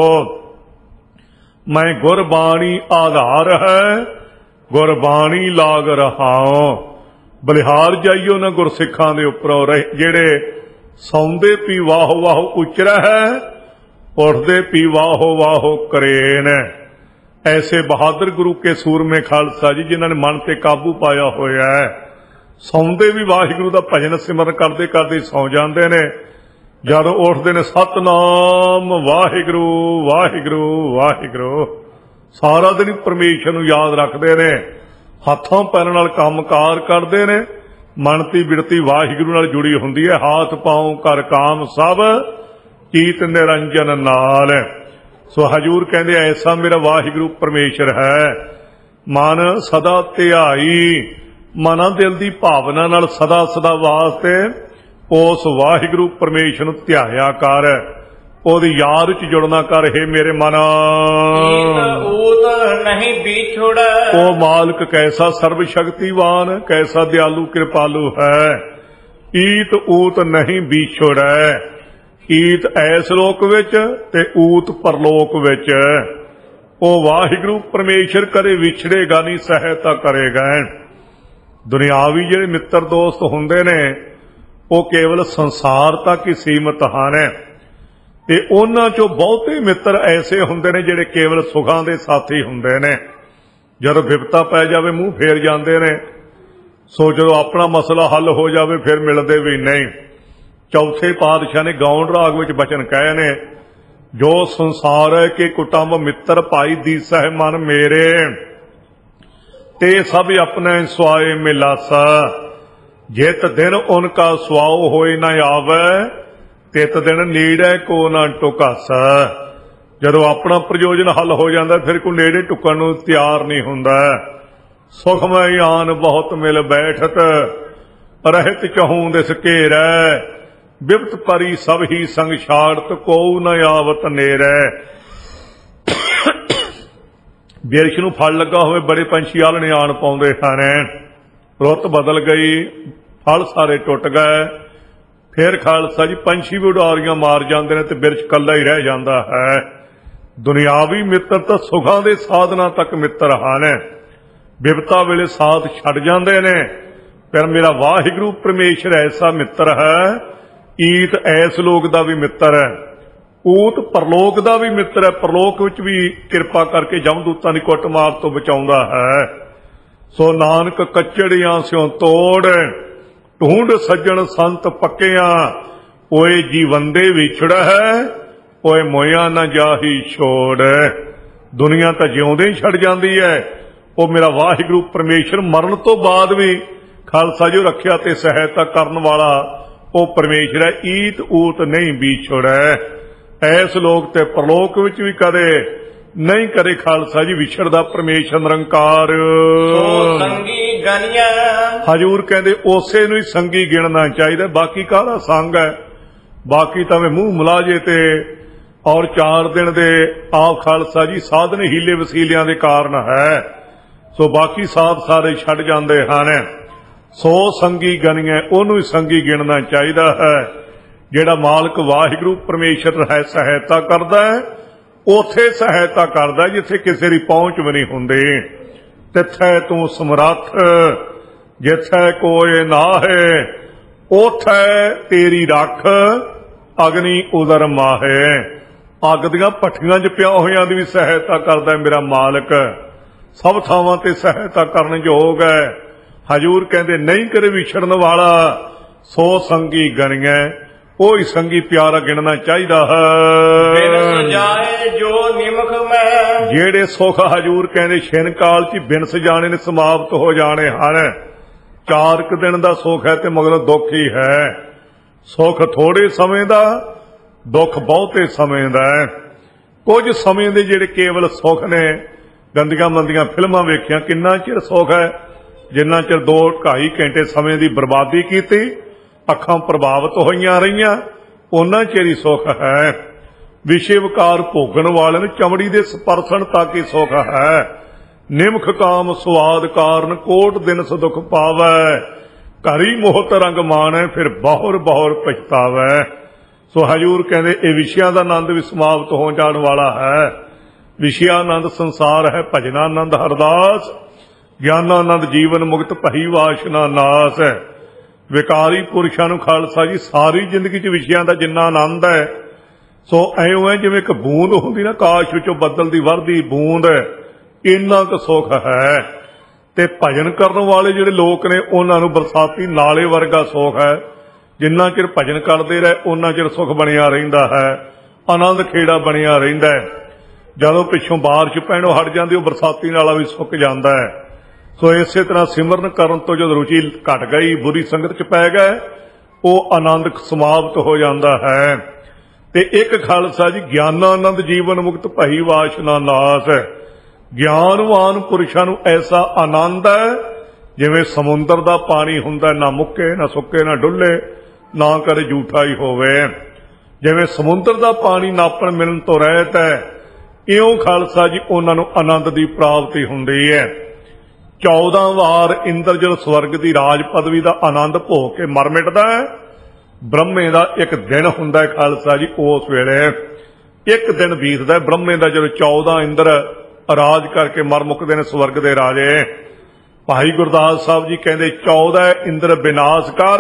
ਮੈਂ ਗੁਰਬਾਣੀ ਆਧਾਰ ਹੈ, ਗੁਰਬਾਣੀ ਲਾਗ ਰਹਾਉ। ਬਲਿਹਾਰ ਜਾਈਓ ਨਾ ਗੁਰਸਿੱਖਾਂ ਦੇ ਉੱਪਰੋਂ ਜਿਹੜੇ ਸੌਂਦੇ ਪੀ ਵਾਹੋ ਵਾਹੋ ਉਚਰਾ ਹੈ, ਉੱਠਦੇ ਪੀ ਵਾਹੋ ਵਾਹੋ ਕਰੇਨ। ਐਸੇ ਬਹਾਦਰ ਗੁਰੂ ਕੇ ਸੂਰਮੇ ਖਾਲਸਾ ਜੀ ਜਿਨ੍ਹਾਂ ਨੇ ਮਨ ਤੇ ਕਾਬੂ ਪਾਇਆ ਹੋਇਆ ਹੈ, ਸੌਂਦੇ ਵੀ ਵਾਹਿਗੁਰੂ ਦਾ ਭਜਨ ਸਿਮਰਨ ਕਰਦੇ ਕਰਦੇ ਸੌਂ ਜਾਂਦੇ ਨੇ, ਜਦੋਂ ਉੱਠਦੇ ਨੇ ਸਤਨਾਮ ਵਾਹਿਗੁਰੂ ਵਾਹਿਗੁਰੂ ਵਾਹਿਗੁਰੂ। ਸਾਰਾ ਦਿਨ ਪਰਮੇਸ਼ਰ ਨੂੰ ਯਾਦ ਰੱਖਦੇ ਨੇ, ਹੱਥਾਂ ਪੈਰਾਂ ਨਾਲ ਕੰਮਕਾਰ ਕਰਦੇ ਨੇ, ਮਨ ਦੀ ਬਿਰਤੀ ਵਾਹਿਗੁਰੂ ਨਾਲ ਜੁੜੀ ਹੁੰਦੀ ਹੈ। ਹਾਥ ਪਾਉ ਕਰ ਕਾਮ ਸਭ ਕੀਤ ਨਿਰੰਜਨ ਨਾਲ। ਸੋ ਹਜੂਰ ਕਹਿੰਦੇ ਐਸਾ ਮੇਰਾ ਵਾਹਿਗੁਰੂ ਪਰਮੇਸ਼ਰ ਹੈ। ਮਨ ਸਦਾ ਧਿਆਈ, ਮਨਾਂ ਦਿਲ ਦੀ ਭਾਵਨਾ ਨਾਲ ਸਦਾ ਸਦਾ ਵਾਸਤੇ ਉਸ ਵਾਹਿਗੁਰੂ ਪਰਮੇਸ਼ਰ ਨੂੰ ਧਿਆਇਆ ਕਰ, ਉਹਦੀ ਯਾਦ ਵਿੱਚ ਜੁੜਨਾ ਕਰ। ਹੈ ਮੇਰੇ ਮਨ ਨਹੀਂ ਵਿਛੜ, ਉਹ ਮਾਲਕ ਕੈਸਾ ਸਰਬ ਸ਼ਕਤੀਵਾਨ, ਕੈਸਾ ਦਿਆਲੂ ਕਿਰਪਾਲੂ ਹੈ। ਈਤ ਊਤ ਨਹੀਂ ਵਿਛੜੈ, ਈਤ ਐਸ ਲੋਕ ਵਿੱਚ ਤੇ ਊਤ ਪਰਲੋਕ ਵਿੱਚ। ਉਹ ਵਾਹਿਗੁਰੂ ਪਰਮੇਸ਼ਰ ਕਦੇ ਵਿਛੜੇਗਾ ਨਹੀਂ, ਸਹਾਇਤਾ ਕਰੇਗਾ। ਦੁਨਿਆਵੀ ਜਿਹੜੇ ਮਿੱਤਰ ਦੋਸਤ ਹੁੰਦੇ ਨੇ ਉਹ ਕੇਵਲ ਸੰਸਾਰ ਤੱਕ ਹੀ ਸੀਮਤ ਹਨ, ਤੇ ਉਹਨਾਂ ਚੋਂ ਬਹੁਤੇ ਮਿੱਤਰ ਐਸੇ ਹੁੰਦੇ ਨੇ ਜਿਹੜੇ ਕੇਵਲ ਸੁਖਾਂ ਦੇ ਸਾਥੀ ਹੁੰਦੇ ਨੇ। ਜਦੋਂ ਵਿਪਤਾ ਪੈ ਜਾਵੇ ਮੂੰਹ ਫੇਰ ਜਾਂਦੇ ਨੇ, ਸੋ ਜਦੋਂ ਆਪਣਾ ਮਸਲਾ ਹੱਲ ਹੋ ਜਾਵੇ ਫਿਰ ਮਿਲਦੇ ਵੀ ਨਹੀਂ। ਚੌਥੇ ਪਾਤਸ਼ਾਹ ਨੇ ਗਾਉਣ ਰਾਗ ਵਿੱਚ ਬਚਨ ਕਹੇ ਨੇ, ਜੋ ਸੰਸਾਰ ਹੈ ਕਿ ਕੁਟੰਬ ਮਿੱਤਰ ਭਾਈ ਦੀਸਹਿ ਮਨ ਮੇਰੇ, ਤੇ ਸਭ ਆਪਣੇ ਸੁਆਏ ਮਿਲਾਸਾ, ਜਿਤ ਦਿਨ ਉਨਕਾ ਸੁਆਉ ਹੋਏ ਨਾ ਆਵੇ, ਤਿਤ ਦਿਨ ਨੇੜੇ ਕੋ ਨਾ ਟੁਕਾਸਾ। ਜਦੋਂ ਆਪਣਾ ਪ੍ਰਯੋਜਨ ਹੱਲ ਹੋ ਜਾਂਦਾ ਫਿਰ ਕੋਈ ਨੇੜੇ ਟੁਕਣ ਨੂੰ ਤਿਆਰ ਨਹੀਂ ਹੁੰਦਾ। ਸੁਖਮੈ ਆਨ ਬਹੁਤ ਮਿਲ ਬੈਠਤ, ਰਹਿਤ ਚਹੂੰ ਦਿਸ ਘੇਰੈ, ਬਿਪਤ ਪਰੀ ਸਭ ਹੀ ਸੰਗ ਛਾੜਤ, ਕੋਉ ਨ ਆਵਤ ਨੇਰੈ। ਬਿਰਛ ਨੂੰ ਫਲ ਲੱਗਾ ਹੋਵੇ ਬੜੇ ਪੰਛੀ ਆਲਣੇ ਆਣ ਪਾਉਂਦੇ ਹਨ, ਰੁੱਤ ਬਦਲ ਗਈ, ਫਲ ਸਾਰੇ ਟੁੱਟ ਗਏ, ਫਿਰ ਖਾਲਸਾ ਜੀ ਪੰਛੀ ਵੀ ਉਡਾਰੀਆਂ ਮਾਰ ਜਾਂਦੇ ਨੇ ਤੇ ਬਿਰਛ ਕੱਲਾ ਹੀ ਰਹਿ ਜਾਂਦਾ ਹੈ। ਦੁਨਿਆਵੀ ਮਿੱਤਰ ਤਾਂ ਸੁਖਾਂ ਦੇ ਸਾਧਨਾਂ ਤੱਕ ਮਿੱਤਰ ਹਨ, ਬਿਪਤਾ ਵੇਲੇ ਸਾਥ ਛੱਡ ਜਾਂਦੇ ਨੇ। ਪਰ ਮੇਰਾ ਵਾਹਿਗੁਰੂ ਪਰਮੇਸ਼ਰ ਐਸਾ ਮਿੱਤਰ ਹੈ, ਈਤ ਐਸ ਲੋਕ ਦਾ ਵੀ ਮਿੱਤਰ ਹੈ, ਊਤ ਪਰਲੋਕ ਦਾ ਵੀ ਮਿੱਤਰ ਹੈ। ਪਰਲੋਕ ਵਿੱਚ ਵੀ ਕਿਰਪਾ ਕਰਕੇ ਜਮਦੂਤਾਂ ਦੀ ਕੁੱਟਮਾਰ ਤੋਂ ਬਚਾਉਂਦਾ ਹੈ। ਸੋ ਨਾਨਕ ਕੱਚੜਿਆਂ ਸਿਓ ਤੋੜ, ਢੂੰਡ ਸੱਜਣ ਸੰਤ ਪੱਕਿਆਂ, ਓਏ ਜੀਵੰਦੇ ਵਿਛੜਾ ਹੈ, ਓਏ ਮੋਇਆ ਨਾ ਜਾਹੀ ਛੋੜ। ਦੁਨੀਆ ਤਾਂ ਜਿਉਂਦੇ ਹੀ ਛੱਡ ਜਾਂਦੀ ਹੈ, ਉਹ ਮੇਰਾ ਵਾਹਿਗੁਰੂ ਪਰਮੇਸ਼ਰ ਮਰਨ ਤੋਂ ਬਾਅਦ ਵੀ ਖਾਲਸਾ ਜੋ ਰੱਖਿਆ ਤੇ ਸਹਾਇਤਾ ਕਰਨ ਵਾਲਾ ਉਹ ਪਰਮੇਸ਼ਰ ਹੈ। ਈਤ ਊਤ ਨਹੀਂ ਵਿਛੜੈ, ਐਸ ਲੋਕ ਤੇ ਪਰਲੋਕ ਵਿੱਚ ਵੀ ਕਦੇ ਨਹੀਂ ਕਰੇ ਖਾਲਸਾ ਜੀ ਵਿਛੜਦਾ ਪਰਮੇਸ਼ਰ ਨਿਰੰਕਾਰ। ਸੋ ਸੰਗੀ ਗਨੀਆਂ, ਹਜੂਰ ਕਹਿੰਦੇ ਉਸੇ ਨੂੰ ਹੀ ਸੰਗੀ ਗਿਣਨਾ ਚਾਹੀਦਾ, ਬਾਕੀ ਕਾਹਦਾ ਸੰਗ ਹੈ। ਬਾਕੀ ਤਾਂ ਵੇ ਮੂੰਹ ਮਲਾਜੇ ਤੇ ਔਰ 4 ਦਿਨ ਦੇ ਆਪ ਖਾਲਸਾ ਜੀ ਸਾਧਨ ਹੀਲੇ ਵਸੀਲਿਆਂ ਦੇ ਕਾਰਨ ਹੈ, ਸੋ ਬਾਕੀ ਸਾਧ ਸਾਰੇ ਛੱਡ ਜਾਂਦੇ ਹਨ। ਸੋ ਸੰਗੀ ਗਣੀਏ, ਉਹਨੂੰ ਹੀ ਸੰਗੀ ਗਿਣਨਾ ਚਾਹੀਦਾ ਹੈ ਜਿਹੜਾ ਮਾਲਕ ਵਾਹਿਗੁਰੂ ਪਰਮੇਸ਼ਰ ਹੈ ਸਹਾਇਤਾ ਕਰਦਾ ਹੈ। ਉਥੇ ਸਹਾਇਤਾ ਕਰਦਾ ਜਿੱਥੇ ਕਿਸੇ ਦੀ ਪਹੁੰਚ ਵੀ ਨਹੀਂ ਹੁੰਦੀ। ਤਿੱਥੈ ਤੂੰ ਸਮਰੱਥ, ਜਿੱਥੈ ਕੋਈ ਨਾਹੇ, ਉਥੈ ਤੇਰੀ ਰੱਖ, ਅਗਨੀ ਉਦਰ ਮਾਹੇ। ਅੱਗ ਦੀਆਂ ਭੱਠੀਆਂ 'ਚ ਪਿਆ ਹੋਇਆਂ ਦੀ ਵੀ ਸਹਾਇਤਾ ਕਰਦਾ ਮੇਰਾ ਮਾਲਕ, ਸਭ ਥਾਵਾਂ ਤੇ ਸਹਾਇਤਾ ਕਰਨ ਯੋਗ ਹੈ। ਹਜੂਰ ਕਹਿੰਦੇ ਨਹੀਂ ਕਰੇ ਵਿਛੜਨ ਵਾਲਾ, ਸੋ ਸੰਗੀ ਗਣੀਐ, ਉਹ ਹੀ ਸੰਗੀ ਪਿਆਰਾ ਗਿਣਨਾ ਚਾਹੀਦਾ ਬਿਨ ਹੈ। ਸਜਾਏ ਜੋ ਨਿਮਖ ਮੈਂ, ਜਿਹੜੇ ਸੁਖ ਹਜੂਰ ਕਹਿੰਦੇ ਛਿਨ ਕਾਲ 'ਚ ਬਿਨ ਸਜਾਣੇ ਨੇ ਸਮਾਪਤ ਹੋ ਜਾਣੇ ਹਨ। 4 ਕੁ ਦਿਨ ਦਾ ਸੁਖ ਹੈ ਤੇ ਮਗਰੋਂ ਦੁੱਖ ਹੀ ਹੈ। ਸੁਖ ਥੋੜੇ ਸਮੇਂ ਦਾ, ਦੁੱਖ ਬਹੁਤੇ ਸਮੇਂ ਦਾ ਹੈ। ਕੁਝ ਸਮੇਂ ਦੇ ਜਿਹੜੇ ਕੇਵਲ ਸੁਖ ਨੇ, ਗੰਦੀਆਂ ਮੰਦੀਆਂ ਫਿਲਮਾਂ ਵੇਖੀਆਂ, ਕਿੰਨਾ ਚਿਰ ਸੁਖ ਹੈ, ਜਿੰਨਾ ਚਿਰ 2-2.5 ਘੰਟੇ ਸਮੇਂ ਦੀ ਬਰਬਾਦੀ ਕੀਤੀ, ਅੱਖਾਂ ਪ੍ਰਭਾਵਿਤ ਹੋਈਆਂ ਰਹੀਆਂ, ਉਹਨਾਂ ਚਿਰ ਹੀ ਸੁਖ ਹੈ। ਵਿਸ਼ੇ ਵਿਕਾਰ ਭੋਗਣ ਵਾਲੇ ਨੂੰ ਚਮੜੀ ਦੇ ਸਪਰਸ਼ਣ ਤੱਕ ਹੀ ਸੁਖ ਹੈ। ਨਿਮਖ ਕਾਮ ਸੁਆਦ ਕਾਰਨ ਕੋਟ ਦਿਨ ਸੁਖ ਪਾਵੈ, ਘਰੀ ਮੋਹਤ ਰੰਗ ਮਾਣੈ, ਫਿਰ ਬਹੁਰ ਬਹੁਰ ਪਛਤਾਵੈ। ਸੋ ਹਜੂਰ ਕਹਿੰਦੇ ਇਹ ਵਿਸ਼ਿਆਂ ਦਾ ਆਨੰਦ ਵੀ ਸਮਾਪਤ ਹੋ ਜਾਣ ਵਾਲਾ ਹੈ। ਵਿਸ਼ਿਆ ਆਨੰਦ ਸੰਸਾਰ ਹੈ, ਭਜਨਾ ਆਨੰਦ ਹਰਦਾਸ, ਗਿਆਨਾ ਆਨੰਦ ਜੀਵਨ ਮੁਕਤ ਭਈ ਵਾਸ਼ਨਾ ਨਾਸ। ਵਿਕਾਰੀ ਪੁਰਸ਼ਾਂ ਨੂੰ ਖਾਲਸਾ ਜੀ ਸਾਰੀ ਜ਼ਿੰਦਗੀ 'ਚ ਵਿਸ਼ਿਆਂ ਦਾ ਜਿੰਨਾ ਆਨੰਦ ਹੈ, ਸੋ ਐਉਂ ਹੈ ਜਿਵੇਂ ਇੱਕ ਬੂੰਦ ਹੁੰਦੀ ਨਾ ਕਾਸ਼ ਵਿੱਚੋਂ ਬੱਦਲ ਦੀ ਵਰਦੀ ਬੂੰਦ, ਇੰਨਾ ਕੁ ਸੁੱਖ ਹੈ। ਤੇ ਭਜਨ ਕਰਨ ਵਾਲੇ ਜਿਹੜੇ ਲੋਕ ਨੇ ਉਹਨਾਂ ਨੂੰ ਬਰਸਾਤੀ ਨਾਲੇ ਵਰਗਾ ਸੁੱਖ ਹੈ। ਜਿੰਨਾ ਚਿਰ ਭਜਨ ਕਰਦੇ ਰਹੇ ਉਹਨਾਂ ਚਿਰ ਸੁੱਖ ਬਣਿਆ ਰਹਿੰਦਾ ਹੈ, ਆਨੰਦ ਖੇੜਾ ਬਣਿਆ ਰਹਿੰਦਾ ਹੈ। ਜਦੋਂ ਪਿੱਛੋਂ ਬਾਰਿਸ਼ ਪੈਣੋਂ ਹਟ ਜਾਂਦੀ ਉਹ ਬਰਸਾਤੀ ਨਾਲਾ ਵੀ ਸੁੱਕ ਜਾਂਦਾ ਹੈ। ਸੋ ਇਸੇ ਤਰ੍ਹਾਂ ਸਿਮਰਨ ਕਰਨ ਤੋਂ ਜਦੋਂ ਰੁਚੀ ਘਟ ਗਈ, ਬੁਰੀ ਸੰਗਤ 'ਚ ਪੈ ਗਏ, ਉਹ ਆਨੰਦ ਸਮਾਪਤ ਹੋ ਜਾਂਦਾ ਹੈ। ਤੇ ਇੱਕ ਖਾਲਸਾ ਜੀ ਗਿਆਨਾ ਆਨੰਦ ਜੀਵਨ ਮੁਕਤ ਭਈ ਵਾਸ਼ਨਾ ਨਾਸ। ਗਿਆਨਵਾਨ ਪੁਰਸ਼ਾਂ ਨੂੰ ਐਸਾ ਆਨੰਦ ਹੈ ਜਿਵੇਂ ਸਮੁੰਦਰ ਦਾ ਪਾਣੀ ਹੁੰਦਾ, ਨਾ ਮੁੱਕੇ ਨਾ ਸੁੱਕੇ ਨਾ ਡੁੱਲੇ, ਨਾ ਕਦੇ ਝੂਠਾ ਹੀ ਹੋਵੇ। ਜਿਵੇਂ ਸਮੁੰਦਰ ਦਾ ਪਾਣੀ ਨਾਪਣ ਮਿਲਣ ਤੋਂ ਰਹਿਤ ਹੈ, ਇਉਂ ਖਾਲਸਾ ਜੀ ਉਹਨਾਂ ਨੂੰ ਆਨੰਦ ਦੀ ਪ੍ਰਾਪਤੀ ਹੁੰਦੀ ਹੈ। 14 ਵਾਰ ਇੰਦਰ ਜਦੋਂ ਸਵਰਗ ਦੀ ਰਾਜ ਪਦਵੀ ਦਾ ਆਨੰਦ ਭੋਗ ਕੇ ਮਰ ਮਿਟਦਾ ਹੈ, ਬ੍ਰਹਮੇ ਦਾ ਇੱਕ ਦਿਨ ਹੁੰਦਾ ਹੈ ਖਾਲਸਾ ਜੀ, ਉਸ ਵੇਲੇ ਇੱਕ ਦਿਨ ਬੀਤਦਾ ਬ੍ਰਹਮੇ ਦਾ ਜਦੋਂ 14 ਇੰਦਰ ਰਾਜ ਕਰਕੇ ਮਰ ਮੁੱਕਦੇ ਨੇ ਸਵਰਗ ਦੇ ਰਾਜੇ। ਭਾਈ ਗੁਰਦਾਸ ਸਾਹਿਬ ਜੀ ਕਹਿੰਦੇ 14 ਇੰਦਰ ਵਿਨਾਸ਼ ਕਰ,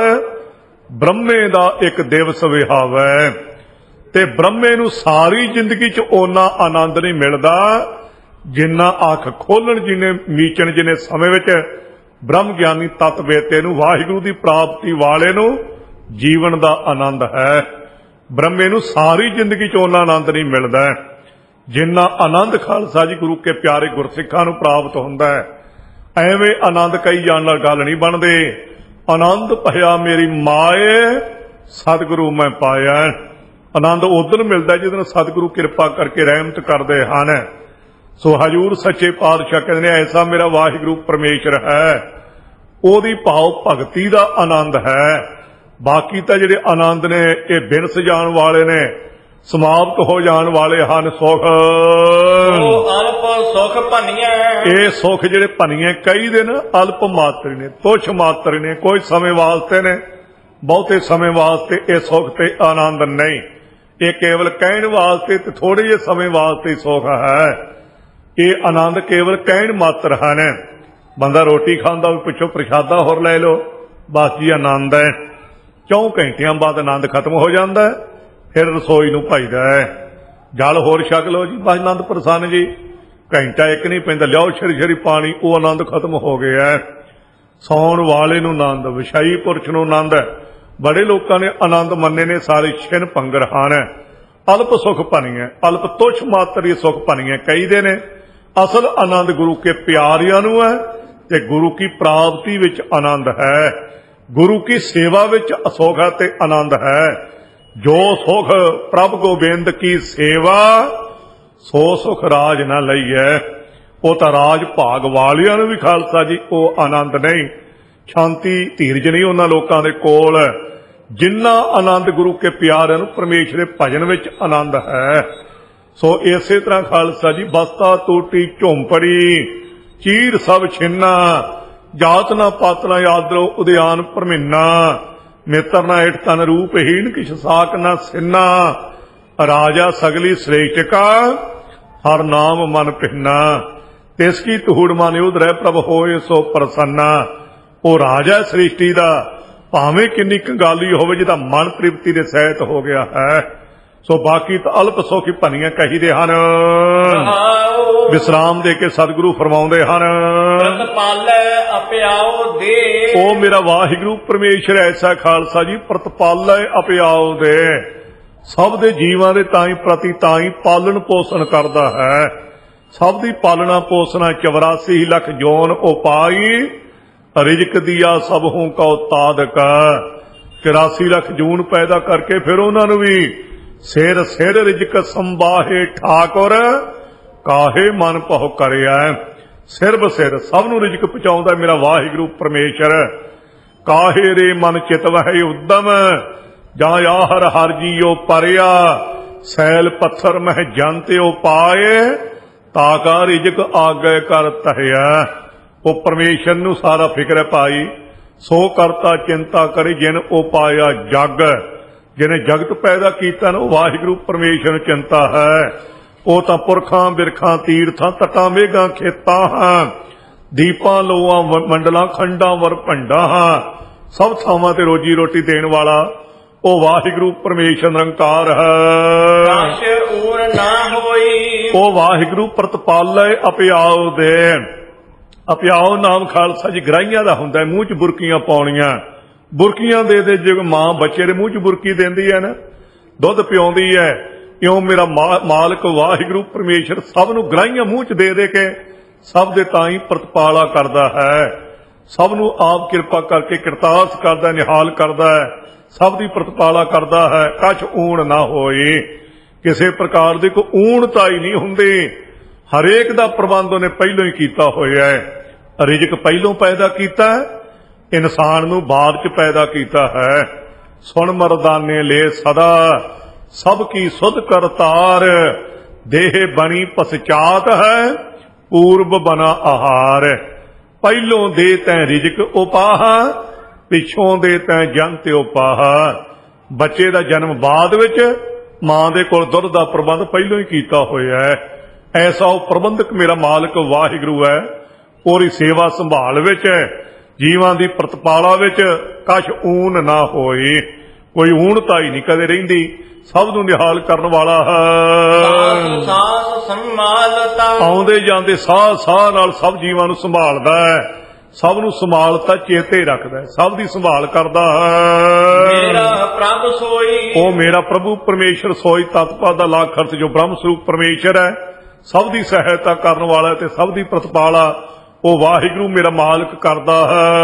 ਬ੍ਰਹਮੇ ਦਾ ਇੱਕ ਦਿਵਸ ਵਿਹਾਵੈ। ਤੇ ਬ੍ਰਹਮੇ ਨੂੰ ਸਾਰੀ ਜ਼ਿੰਦਗੀ 'ਚ ਓਨਾ ਆਨੰਦ ਨਹੀਂ ਮਿਲਦਾ ਜਿੰਨਾ ਅੱਖ ਖੋਲਣ ਜਿਹਨੇ ਮੀਚਣ ਜਿਹਨੇ ਸਮੇਂ ਵਿੱਚ ਬ੍ਰਹਮ ਗਿਆਨੀ ਤਤ ਵੇਤੇ ਨੂੰ, ਵਾਹਿਗੁਰੂ ਦੀ ਪ੍ਰਾਪਤੀ ਵਾਲੇ ਨੂੰ ਜੀਵਨ ਦਾ ਆਨੰਦ ਹੈ। ਬ੍ਰਹਮੇ ਨੂੰ ਸਾਰੀ ਜ਼ਿੰਦਗੀ 'ਚ ਓਨਾ ਆਨੰਦ ਨਹੀਂ ਮਿਲਦਾ ਜਿੰਨਾ ਆਨੰਦ ਖਾਲਸਾ ਜੀ ਗੁਰੂ ਕੇ ਪਿਆਰੇ ਗੁਰਸਿੱਖਾਂ ਨੂੰ ਪ੍ਰਾਪਤ ਹੁੰਦਾ ਹੈ। ਐਵੇਂ ਆਨੰਦ ਕਈ ਜਾਣ ਨਾਲ ਗੱਲ ਨਹੀਂ ਬਣਦੇ। ਆਨੰਦ ਭਇਆ ਮੇਰੀ ਮਾਏ, ਸਤਿਗੁਰੂ ਮੈਂ ਪਾਇਆ। ਆਨੰਦ ਉਦੋਂ ਮਿਲਦਾ ਜਦੋਂ ਸਤਿਗੁਰੂ ਕਿਰਪਾ ਕਰਕੇ ਰਹਿਮਤ ਕਰਦੇ ਹਨ। ਸੋ ਹਜੂਰ ਸੱਚੇ ਪਾਤਸ਼ਾਹ ਕਹਿੰਦੇ ਨੇ ਐਸਾ ਮੇਰਾ ਵਾਹਿਗੁਰੂ ਪਰਮੇਸ਼ਰ ਹੈ, ਉਹਦੀ ਭਾਵ ਭਗਤੀ ਦਾ ਆਨੰਦ ਹੈ। ਬਾਕੀ ਤਾਂ ਜਿਹੜੇ ਆਨੰਦ ਨੇ ਇਹ ਬਿਨ ਸਜਾਣ ਵਾਲੇ ਨੇ, ਸਮਾਪਤ ਹੋ ਜਾਣ ਵਾਲੇ ਹਨ ਸੁਖ। ਉਹ ਅਲਪ ਸੁਖ ਭੰਨੀਆਂ, ਇਹ ਸੁਖ ਜਿਹੜੇ ਭੰਨੀਆਂ ਕਈ ਦਿਨ ਅਲਪ ਮਾਤਰੀ ਨੇ, ਤੁਛ ਮਾਤਰੀ ਨੇ, ਕੋਈ ਸਮੇਂ ਵਾਸਤੇ ਨੇ, ਬਹੁਤੇ ਸਮੇਂ ਵਾਸਤੇ ਇਹ ਸੁਖ ਤੇ ਆਨੰਦ ਨਹੀਂ। ਇਹ ਕੇਵਲ ਕਹਿਣ ਵਾਸਤੇ ਤੇ ਥੋੜੇ ਜਿਹੇ ਸਮੇਂ ਵਾਸਤੇ ਸੁਖ ਹੈ। ਇਹ ਆਨੰਦ ਕੇਵਲ ਕਹਿਣ ਮਾਤਰ ਹਨ। ਬੰਦਾ ਰੋਟੀ ਖਾਂਦਾ ਵੀ ਪਿੱਛੋਂ ਪ੍ਰਸ਼ਾਦਾ ਹੋਰ ਲੈ ਲਓ, ਬਸ ਜੀ ਆਨੰਦ ਹੈ। 4 ਘੰਟਿਆਂ ਬਾਅਦ ਆਨੰਦ ਖਤਮ ਹੋ ਜਾਂਦਾ, ਫਿਰ ਰਸੋਈ ਨੂੰ ਭਜਦਾ ਹੈ, ਜਲ ਹੋਰ ਛਕ ਲਓ ਜੀ, ਬਸ ਆਨੰਦ ਪ੍ਰਸੰਨ ਜੀ। ਘੰਟਾ ਇੱਕ ਨਹੀਂ ਪੈਂਦਾ, ਲਿਆਓ ਛਰੀ ਛਰੀ ਪਾਣੀ, ਉਹ ਆਨੰਦ ਖਤਮ ਹੋ ਗਿਆ। ਸੌਣ ਵਾਲੇ ਨੂੰ ਆਨੰਦ, ਵਿਸ਼ਈ ਪੁਰਸ਼ ਨੂੰ ਆਨੰਦ ਹੈ। ਬੜੇ ਲੋਕਾਂ ਨੇ ਆਨੰਦ ਮੰਨੇ ਨੇ ਸਾਰੇ ਛਿਨ ਭੰਗਰ ਹਨ ਹੈ। ਅਲਪ ਸੁਖ ਭਨੀਐ, ਅਲਪ ਤੁਛ ਮਾਤਰੀ ਸੁਖ ਭਨੀਐ ਕਹੀਦੇ ਨੇ। ਅਸਲ ਆਨੰਦ ਗੁਰੂ ਕੇ ਪਿਆਰਿਆਂ ਨੂੰ ਹੈ ਤੇ ਗੁਰੂ ਕੀ ਪ੍ਰਾਪਤੀ ਵਿੱਚ ਆਨੰਦ ਹੈ। ਗੁਰੂ ਕੀ ਸੇਵਾ ਵਿੱਚ ਸੁਖ ਹੈ ਤੇ ਆਨੰਦ ਹੈ। ਜੋ ਸੁਖ ਪ੍ਰਭ ਗੋਬਿੰਦ ਕੀ ਸੇਵਾ, ਸੋ ਸੁਖ ਰਾਜ ਨਾ ਲਈਐ। ਉਹ ਤਾਂ ਰਾਜ ਭਾਗ ਵਾਲਿਆਂ ਨੂੰ ਵੀ ਖਾਲਸਾ ਜੀ ਉਹ ਆਨੰਦ ਨਹੀਂ, ਸ਼ਾਂਤੀ ਧੀਰਜ ਨਹੀਂ ਉਹਨਾਂ ਲੋਕਾਂ ਦੇ ਕੋਲ ਜਿੰਨਾ ਆਨੰਦ ਗੁਰੂ ਕੇ ਪਿਆਰਿਆਂ ਨੂੰ ਪਰਮੇਸ਼ਰ ਦੇ ਭਜਨ ਵਿੱਚ ਆਨੰਦ ਹੈ। ਸੋ ਇਸੇ ਤਰ੍ਹਾਂ ਖਾਲਸਾ ਜੀ ਬਸਤਾ ਟੂਟੀ ਝੋਂਪੜੀ ਚੀਰ ਸਭ ਛਿੰਨਾ, ਜਾਤ ਨਾ ਪਾਤ ਨਾ ਆਦਰੋ ਉਦਿਆਨ ਭਰਮਿੰਨਾ, ਮਿੱਤਰ ਨਾ ਏਠ ਤਨ ਰੂਪਹੀਨ ਕਿਛ ਸਾਕ ਨਾ ਸਿੰਨਾ, ਰਾਜਾ ਸਗਲੀ ਸ੍ਰੇਸ਼ਟ ਕਾ ਹਰ ਨਾਮ ਮਨ ਪਿੰਨਾ, ਤਿਸ ਕੀ ਧੂੜ ਮਨ ਉਧ ਰਹਿ ਪ੍ਰਭ ਹੋਏ ਸੋ ਪ੍ਰਸੰਨਾ। ਉਹ ਰਾਜਾ ਸ੍ਰਿਸ਼ਟੀ ਦਾ ਭਾਵੇਂ ਕਿੰਨੀ ਕੰਗਾਲੀ ਹੋਵੇ ਜਿਹਦਾ ਮਨ ਤ੍ਰਿਪਤੀ ਦੇ ਸਹਿਤ ਹੋ ਗਿਆ ਹੈ। ਸੋ ਬਾਕੀ ਤਾਂ ਅਲਪ ਸੁਖ ਭਨੀਆਂ ਕਹੀਦੇ ਹਨ। ਵਿਸਰਾਮ ਦੇ ਕੇ ਸਤਿਗੁਰੂ ਫਰਮਾਉਂਦੇ ਹਨ, ਪ੍ਰਤਪਾਲੈ ਅਪਿਆਉ ਦੇ। ਉਹ ਮੇਰਾ ਵਾਹਿਗੁਰੂ ਪਰਮੇਸ਼ਰ ਐਸਾ ਖਾਲਸਾ ਜੀ ਪ੍ਰਤਪਾਲੈ ਅਪਿਆਉ ਦੇ, ਸਭ ਦੇ ਜੀਵਾਂ ਦੇ ਤਾਈ ਪ੍ਰਤੀ ਤਾਈ ਪਾਲਣ ਪੋਸ਼ਣ ਕਰਦਾ ਹੈ। ਸਭ ਦੀ ਪਾਲਣਾ ਪੋਸ਼ਣਾ 84 ਲੱਖ ਜੋਨ ਉਪਾਈ, ਰਿਜਕ ਦੀਆ ਸਭ ਹੂੰ ਕਉ ਤਾਦਕ। 84 ਲੱਖ ਜੂਨ ਪੈਦਾ ਕਰਕੇ ਫਿਰ ਉਹਨਾਂ ਨੂੰ ਵੀ ਸਿਰ ਸਿਰ ਰਿਜਕ ਸੰਭਾਹੇ ਠਾਕੁਰ, ਕਾਹੇ ਮਨ ਪਹੁ ਕਰਿਆ। ਸਿਰ ਬਸਿਰ ਸਭ ਨੂੰ ਰਿਜਕ ਪਹੁੰਚਾਉਂਦਾ ਮੇਰਾ ਵਾਹਿਗੁਰੂ ਪਰਮੇਸ਼ਰ। ਕਾਹੇ ਰੇ ਮਨ ਚਿਤ ਵਹਿ ਉਦਮ, ਜਾਂ ਆਹਰ ਹਰ ਜੀਓ ਪਰਿਆ, ਸੈਲ ਪੱਥਰ ਮਹਿ ਜੰਤਿਓ ਪਾਏ, ਤਾਕਾ ਰਿਜਕ ਆਗੇ ਕਰ ਤਹਿਆ। ਉਹ ਪਰਮੇਸ਼ਰ ਨੂੰ ਸਾਰਾ ਫਿਕਰ ਹੈ ਭਾਈ, ਸੋ ਕਰਤਾ ਚਿੰਤਾ ਕਰੇ ਜਿਨ ਉਹ ਪਾਇਆ ਜਗ। ਜਿਹਨੇ ਜਗਤ ਪੈਦਾ ਕੀਤਾ ਨਾ ਉਹ ਵਾਹਿਗੁਰੂ ਪਰਮੇਸ਼ਰ ਨੂੰ ਚਿੰਤਾ ਹੈ। ਉਹ ਤਾਂ ਪੁਰਖਾਂ ਬਿਰਖਾਂ ਤੀਰਥਾਂ ਤਟਾਂ ਮੇਘਾਂ ਖੇਤਾਂ ਹਾਂ, ਦੀਪਾਂ ਲੋਆਂ ਮੰਡਲਾਂ ਖੰਡਾਂ ਵਰ ਭੰਡਾਂ ਹਾਂ, ਸਭ ਥਾਵਾਂ ਤੇ ਰੋਜੀ ਰੋਟੀ ਦੇਣ ਵਾਲਾ ਉਹ ਵਾਹਿਗੁਰੂ ਪਰਮੇਸ਼ਰ ਨਿਰੰਕਾਰ ਹੈ। ਕਾਸ਼ ਊਰ ਨਾ ਹੋਈ। ਉਹ ਵਾਹਿਗੁਰੂ ਪ੍ਰਤਪਾਲੈ ਅਪਿਆਉ ਦੇ। ਅਪਿਆਉ ਨਾਮ ਖਾਲਸਾ ਜੀ ਗਰਾਈਆਂ ਦਾ ਹੁੰਦਾ, ਮੂੰਹ 'ਚ ਬੁਰਕੀਆਂ ਪਾਉਣੀਆਂ। ਬੁਰਕੀਆਂ ਦੇ ਜੇ ਮਾਂ ਬੱਚੇ ਦੇ ਮੂੰਹ 'ਚ ਬੁਰਕੀ ਦਿੰਦੀ ਹੈ ਨਾ, ਦੁੱਧ ਪਿਆਉਂਦੀ ਹੈ, ਇਉਂ ਮੇਰਾ ਮਾਲਕ ਵਾਹਿਗੁਰੂ ਪਰਮੇਸ਼ਰ ਸਭ ਨੂੰ ਗਰਾਈਆਂ ਮੂੰਹ 'ਚ ਦੇ ਦੇ ਕੇ ਸਭ ਦੇ ਤਾਈਂ ਪ੍ਰਤਪਾਲਾ ਕਰਦਾ ਹੈ। ਸਭ ਨੂੰ ਆਪ ਕਿਰਪਾ ਕਰਕੇ ਕਿਰਤਾਰਥ ਕਰਦਾ, ਨਿਹਾਲ ਕਰਦਾ ਹੈ, ਸਭ ਦੀ ਪ੍ਰਤਪਾਲਾ ਕਰਦਾ ਹੈ। ਕਛ ਊਣ ਨਾ ਹੋਏ, ਕਿਸੇ ਪ੍ਰਕਾਰ ਦੀ ਕੋਈ ਊਣਤਾ ਹੀ ਨਹੀਂ ਹੁੰਦੀ। ਹਰੇਕ ਦਾ ਪ੍ਰਬੰਧ ਉਹਨੇ ਪਹਿਲੋਂ ਹੀ ਕੀਤਾ ਹੋਇਆ ਹੈ। ਰਿਜਕ ਪਹਿਲੋਂ ਪੈਦਾ ਕੀਤਾ, ਇਨਸਾਨ ਨੂੰ ਬਾਅਦ ਚ ਪੈਦਾ ਕੀਤਾ ਹੈ। ਸੁਣ ਮਰਦਾਨੇ ਲੈ ਸਦਾ, ਸਭ ਕੀ ਸੁਧ ਕਰਤਾਰ, ਦੇਹ ਬਣੀ ਪਸਚਾਤ ਹੈ, ਪੂਰਬ ਬਨਾ ਆਹਾਰ। ਪਹਿਲੋਂ ਦੇ ਤੈਂ ਰਿਜਕ ਉਪਾਹ, ਪਿੱਛੋਂ ਦੇ ਤੈਂ ਜੰਤ ਉਪਾਹ। ਬੱਚੇ ਦਾ ਜਨਮ ਬਾਅਦ ਵਿੱਚ, ਮਾਂ ਦੇ ਕੋਲ ਦੁੱਧ ਦਾ ਪ੍ਰਬੰਧ ਪਹਿਲੋਂ ਹੀ ਕੀਤਾ ਹੋਇਆ ਹੈ। ਐਸਾ ਉਹ ਪ੍ਰਬੰਧਕ ਮੇਰਾ ਮਾਲਕ ਵਾਹਿਗੁਰੂ ਹੈ। ਉਹਦੀ ਸੇਵਾ ਸੰਭਾਲ ਵਿੱਚ, ਜੀਵਾਂ ਦੀ ਪ੍ਰਤਪਾਲਾ ਵਿੱਚ ਕਛ ਊਨ ਨਾ ਹੋਏ, ਕੋਈ ਊਣਤਾ ਹੀ ਨਹੀਂ ਕਦੇ ਰਹਿੰਦੀ, ਸਭ ਨੂੰ ਨਿਹਾਲ ਕਰਨ ਵਾਲਾ ਹੈ। ਸਾਸ ਸੰਭਾਲਤਾ, ਆਉਂਦੇ ਜਾਂਦੇ ਸਾਹ ਸਾਹ ਨਾਲ ਸਭ ਜੀਵਾਂ ਨੂੰ ਸੰਭਾਲਦਾ ਹੈ, ਸਭ ਨੂੰ ਸੰਭਾਲਤਾ ਚੇਤੇ ਰੱਖਦਾ ਹੈ, ਸਭ ਦੀ ਸੰਭਾਲ ਕਰਦਾ ਹੈ। ਮੇਰਾ ਪ੍ਰਭ ਸੋਈ। ਉਹ ਮੇਰਾ ਪ੍ਰਭੂ ਪਰਮੇਸ਼ਰ ਸੋਈ ਤਤਪਦ ਦਾ ਲੱਖ ਅਰਥ ਜੋ ਬ੍ਰਹਮ ਸਰੂਪ ਪਰਮੇਸ਼ਰ ਹੈ, ਸਭ ਦੀ ਸਹਾਇਤਾ ਕਰਨ ਵਾਲਾ ਤੇ ਸਭ ਦੀ ਪ੍ਰਤਪਾਲਾ ਉਹ ਵਾਹਿਗੁਰੂ ਮੇਰਾ ਮਾਲਕ ਕਰਦਾ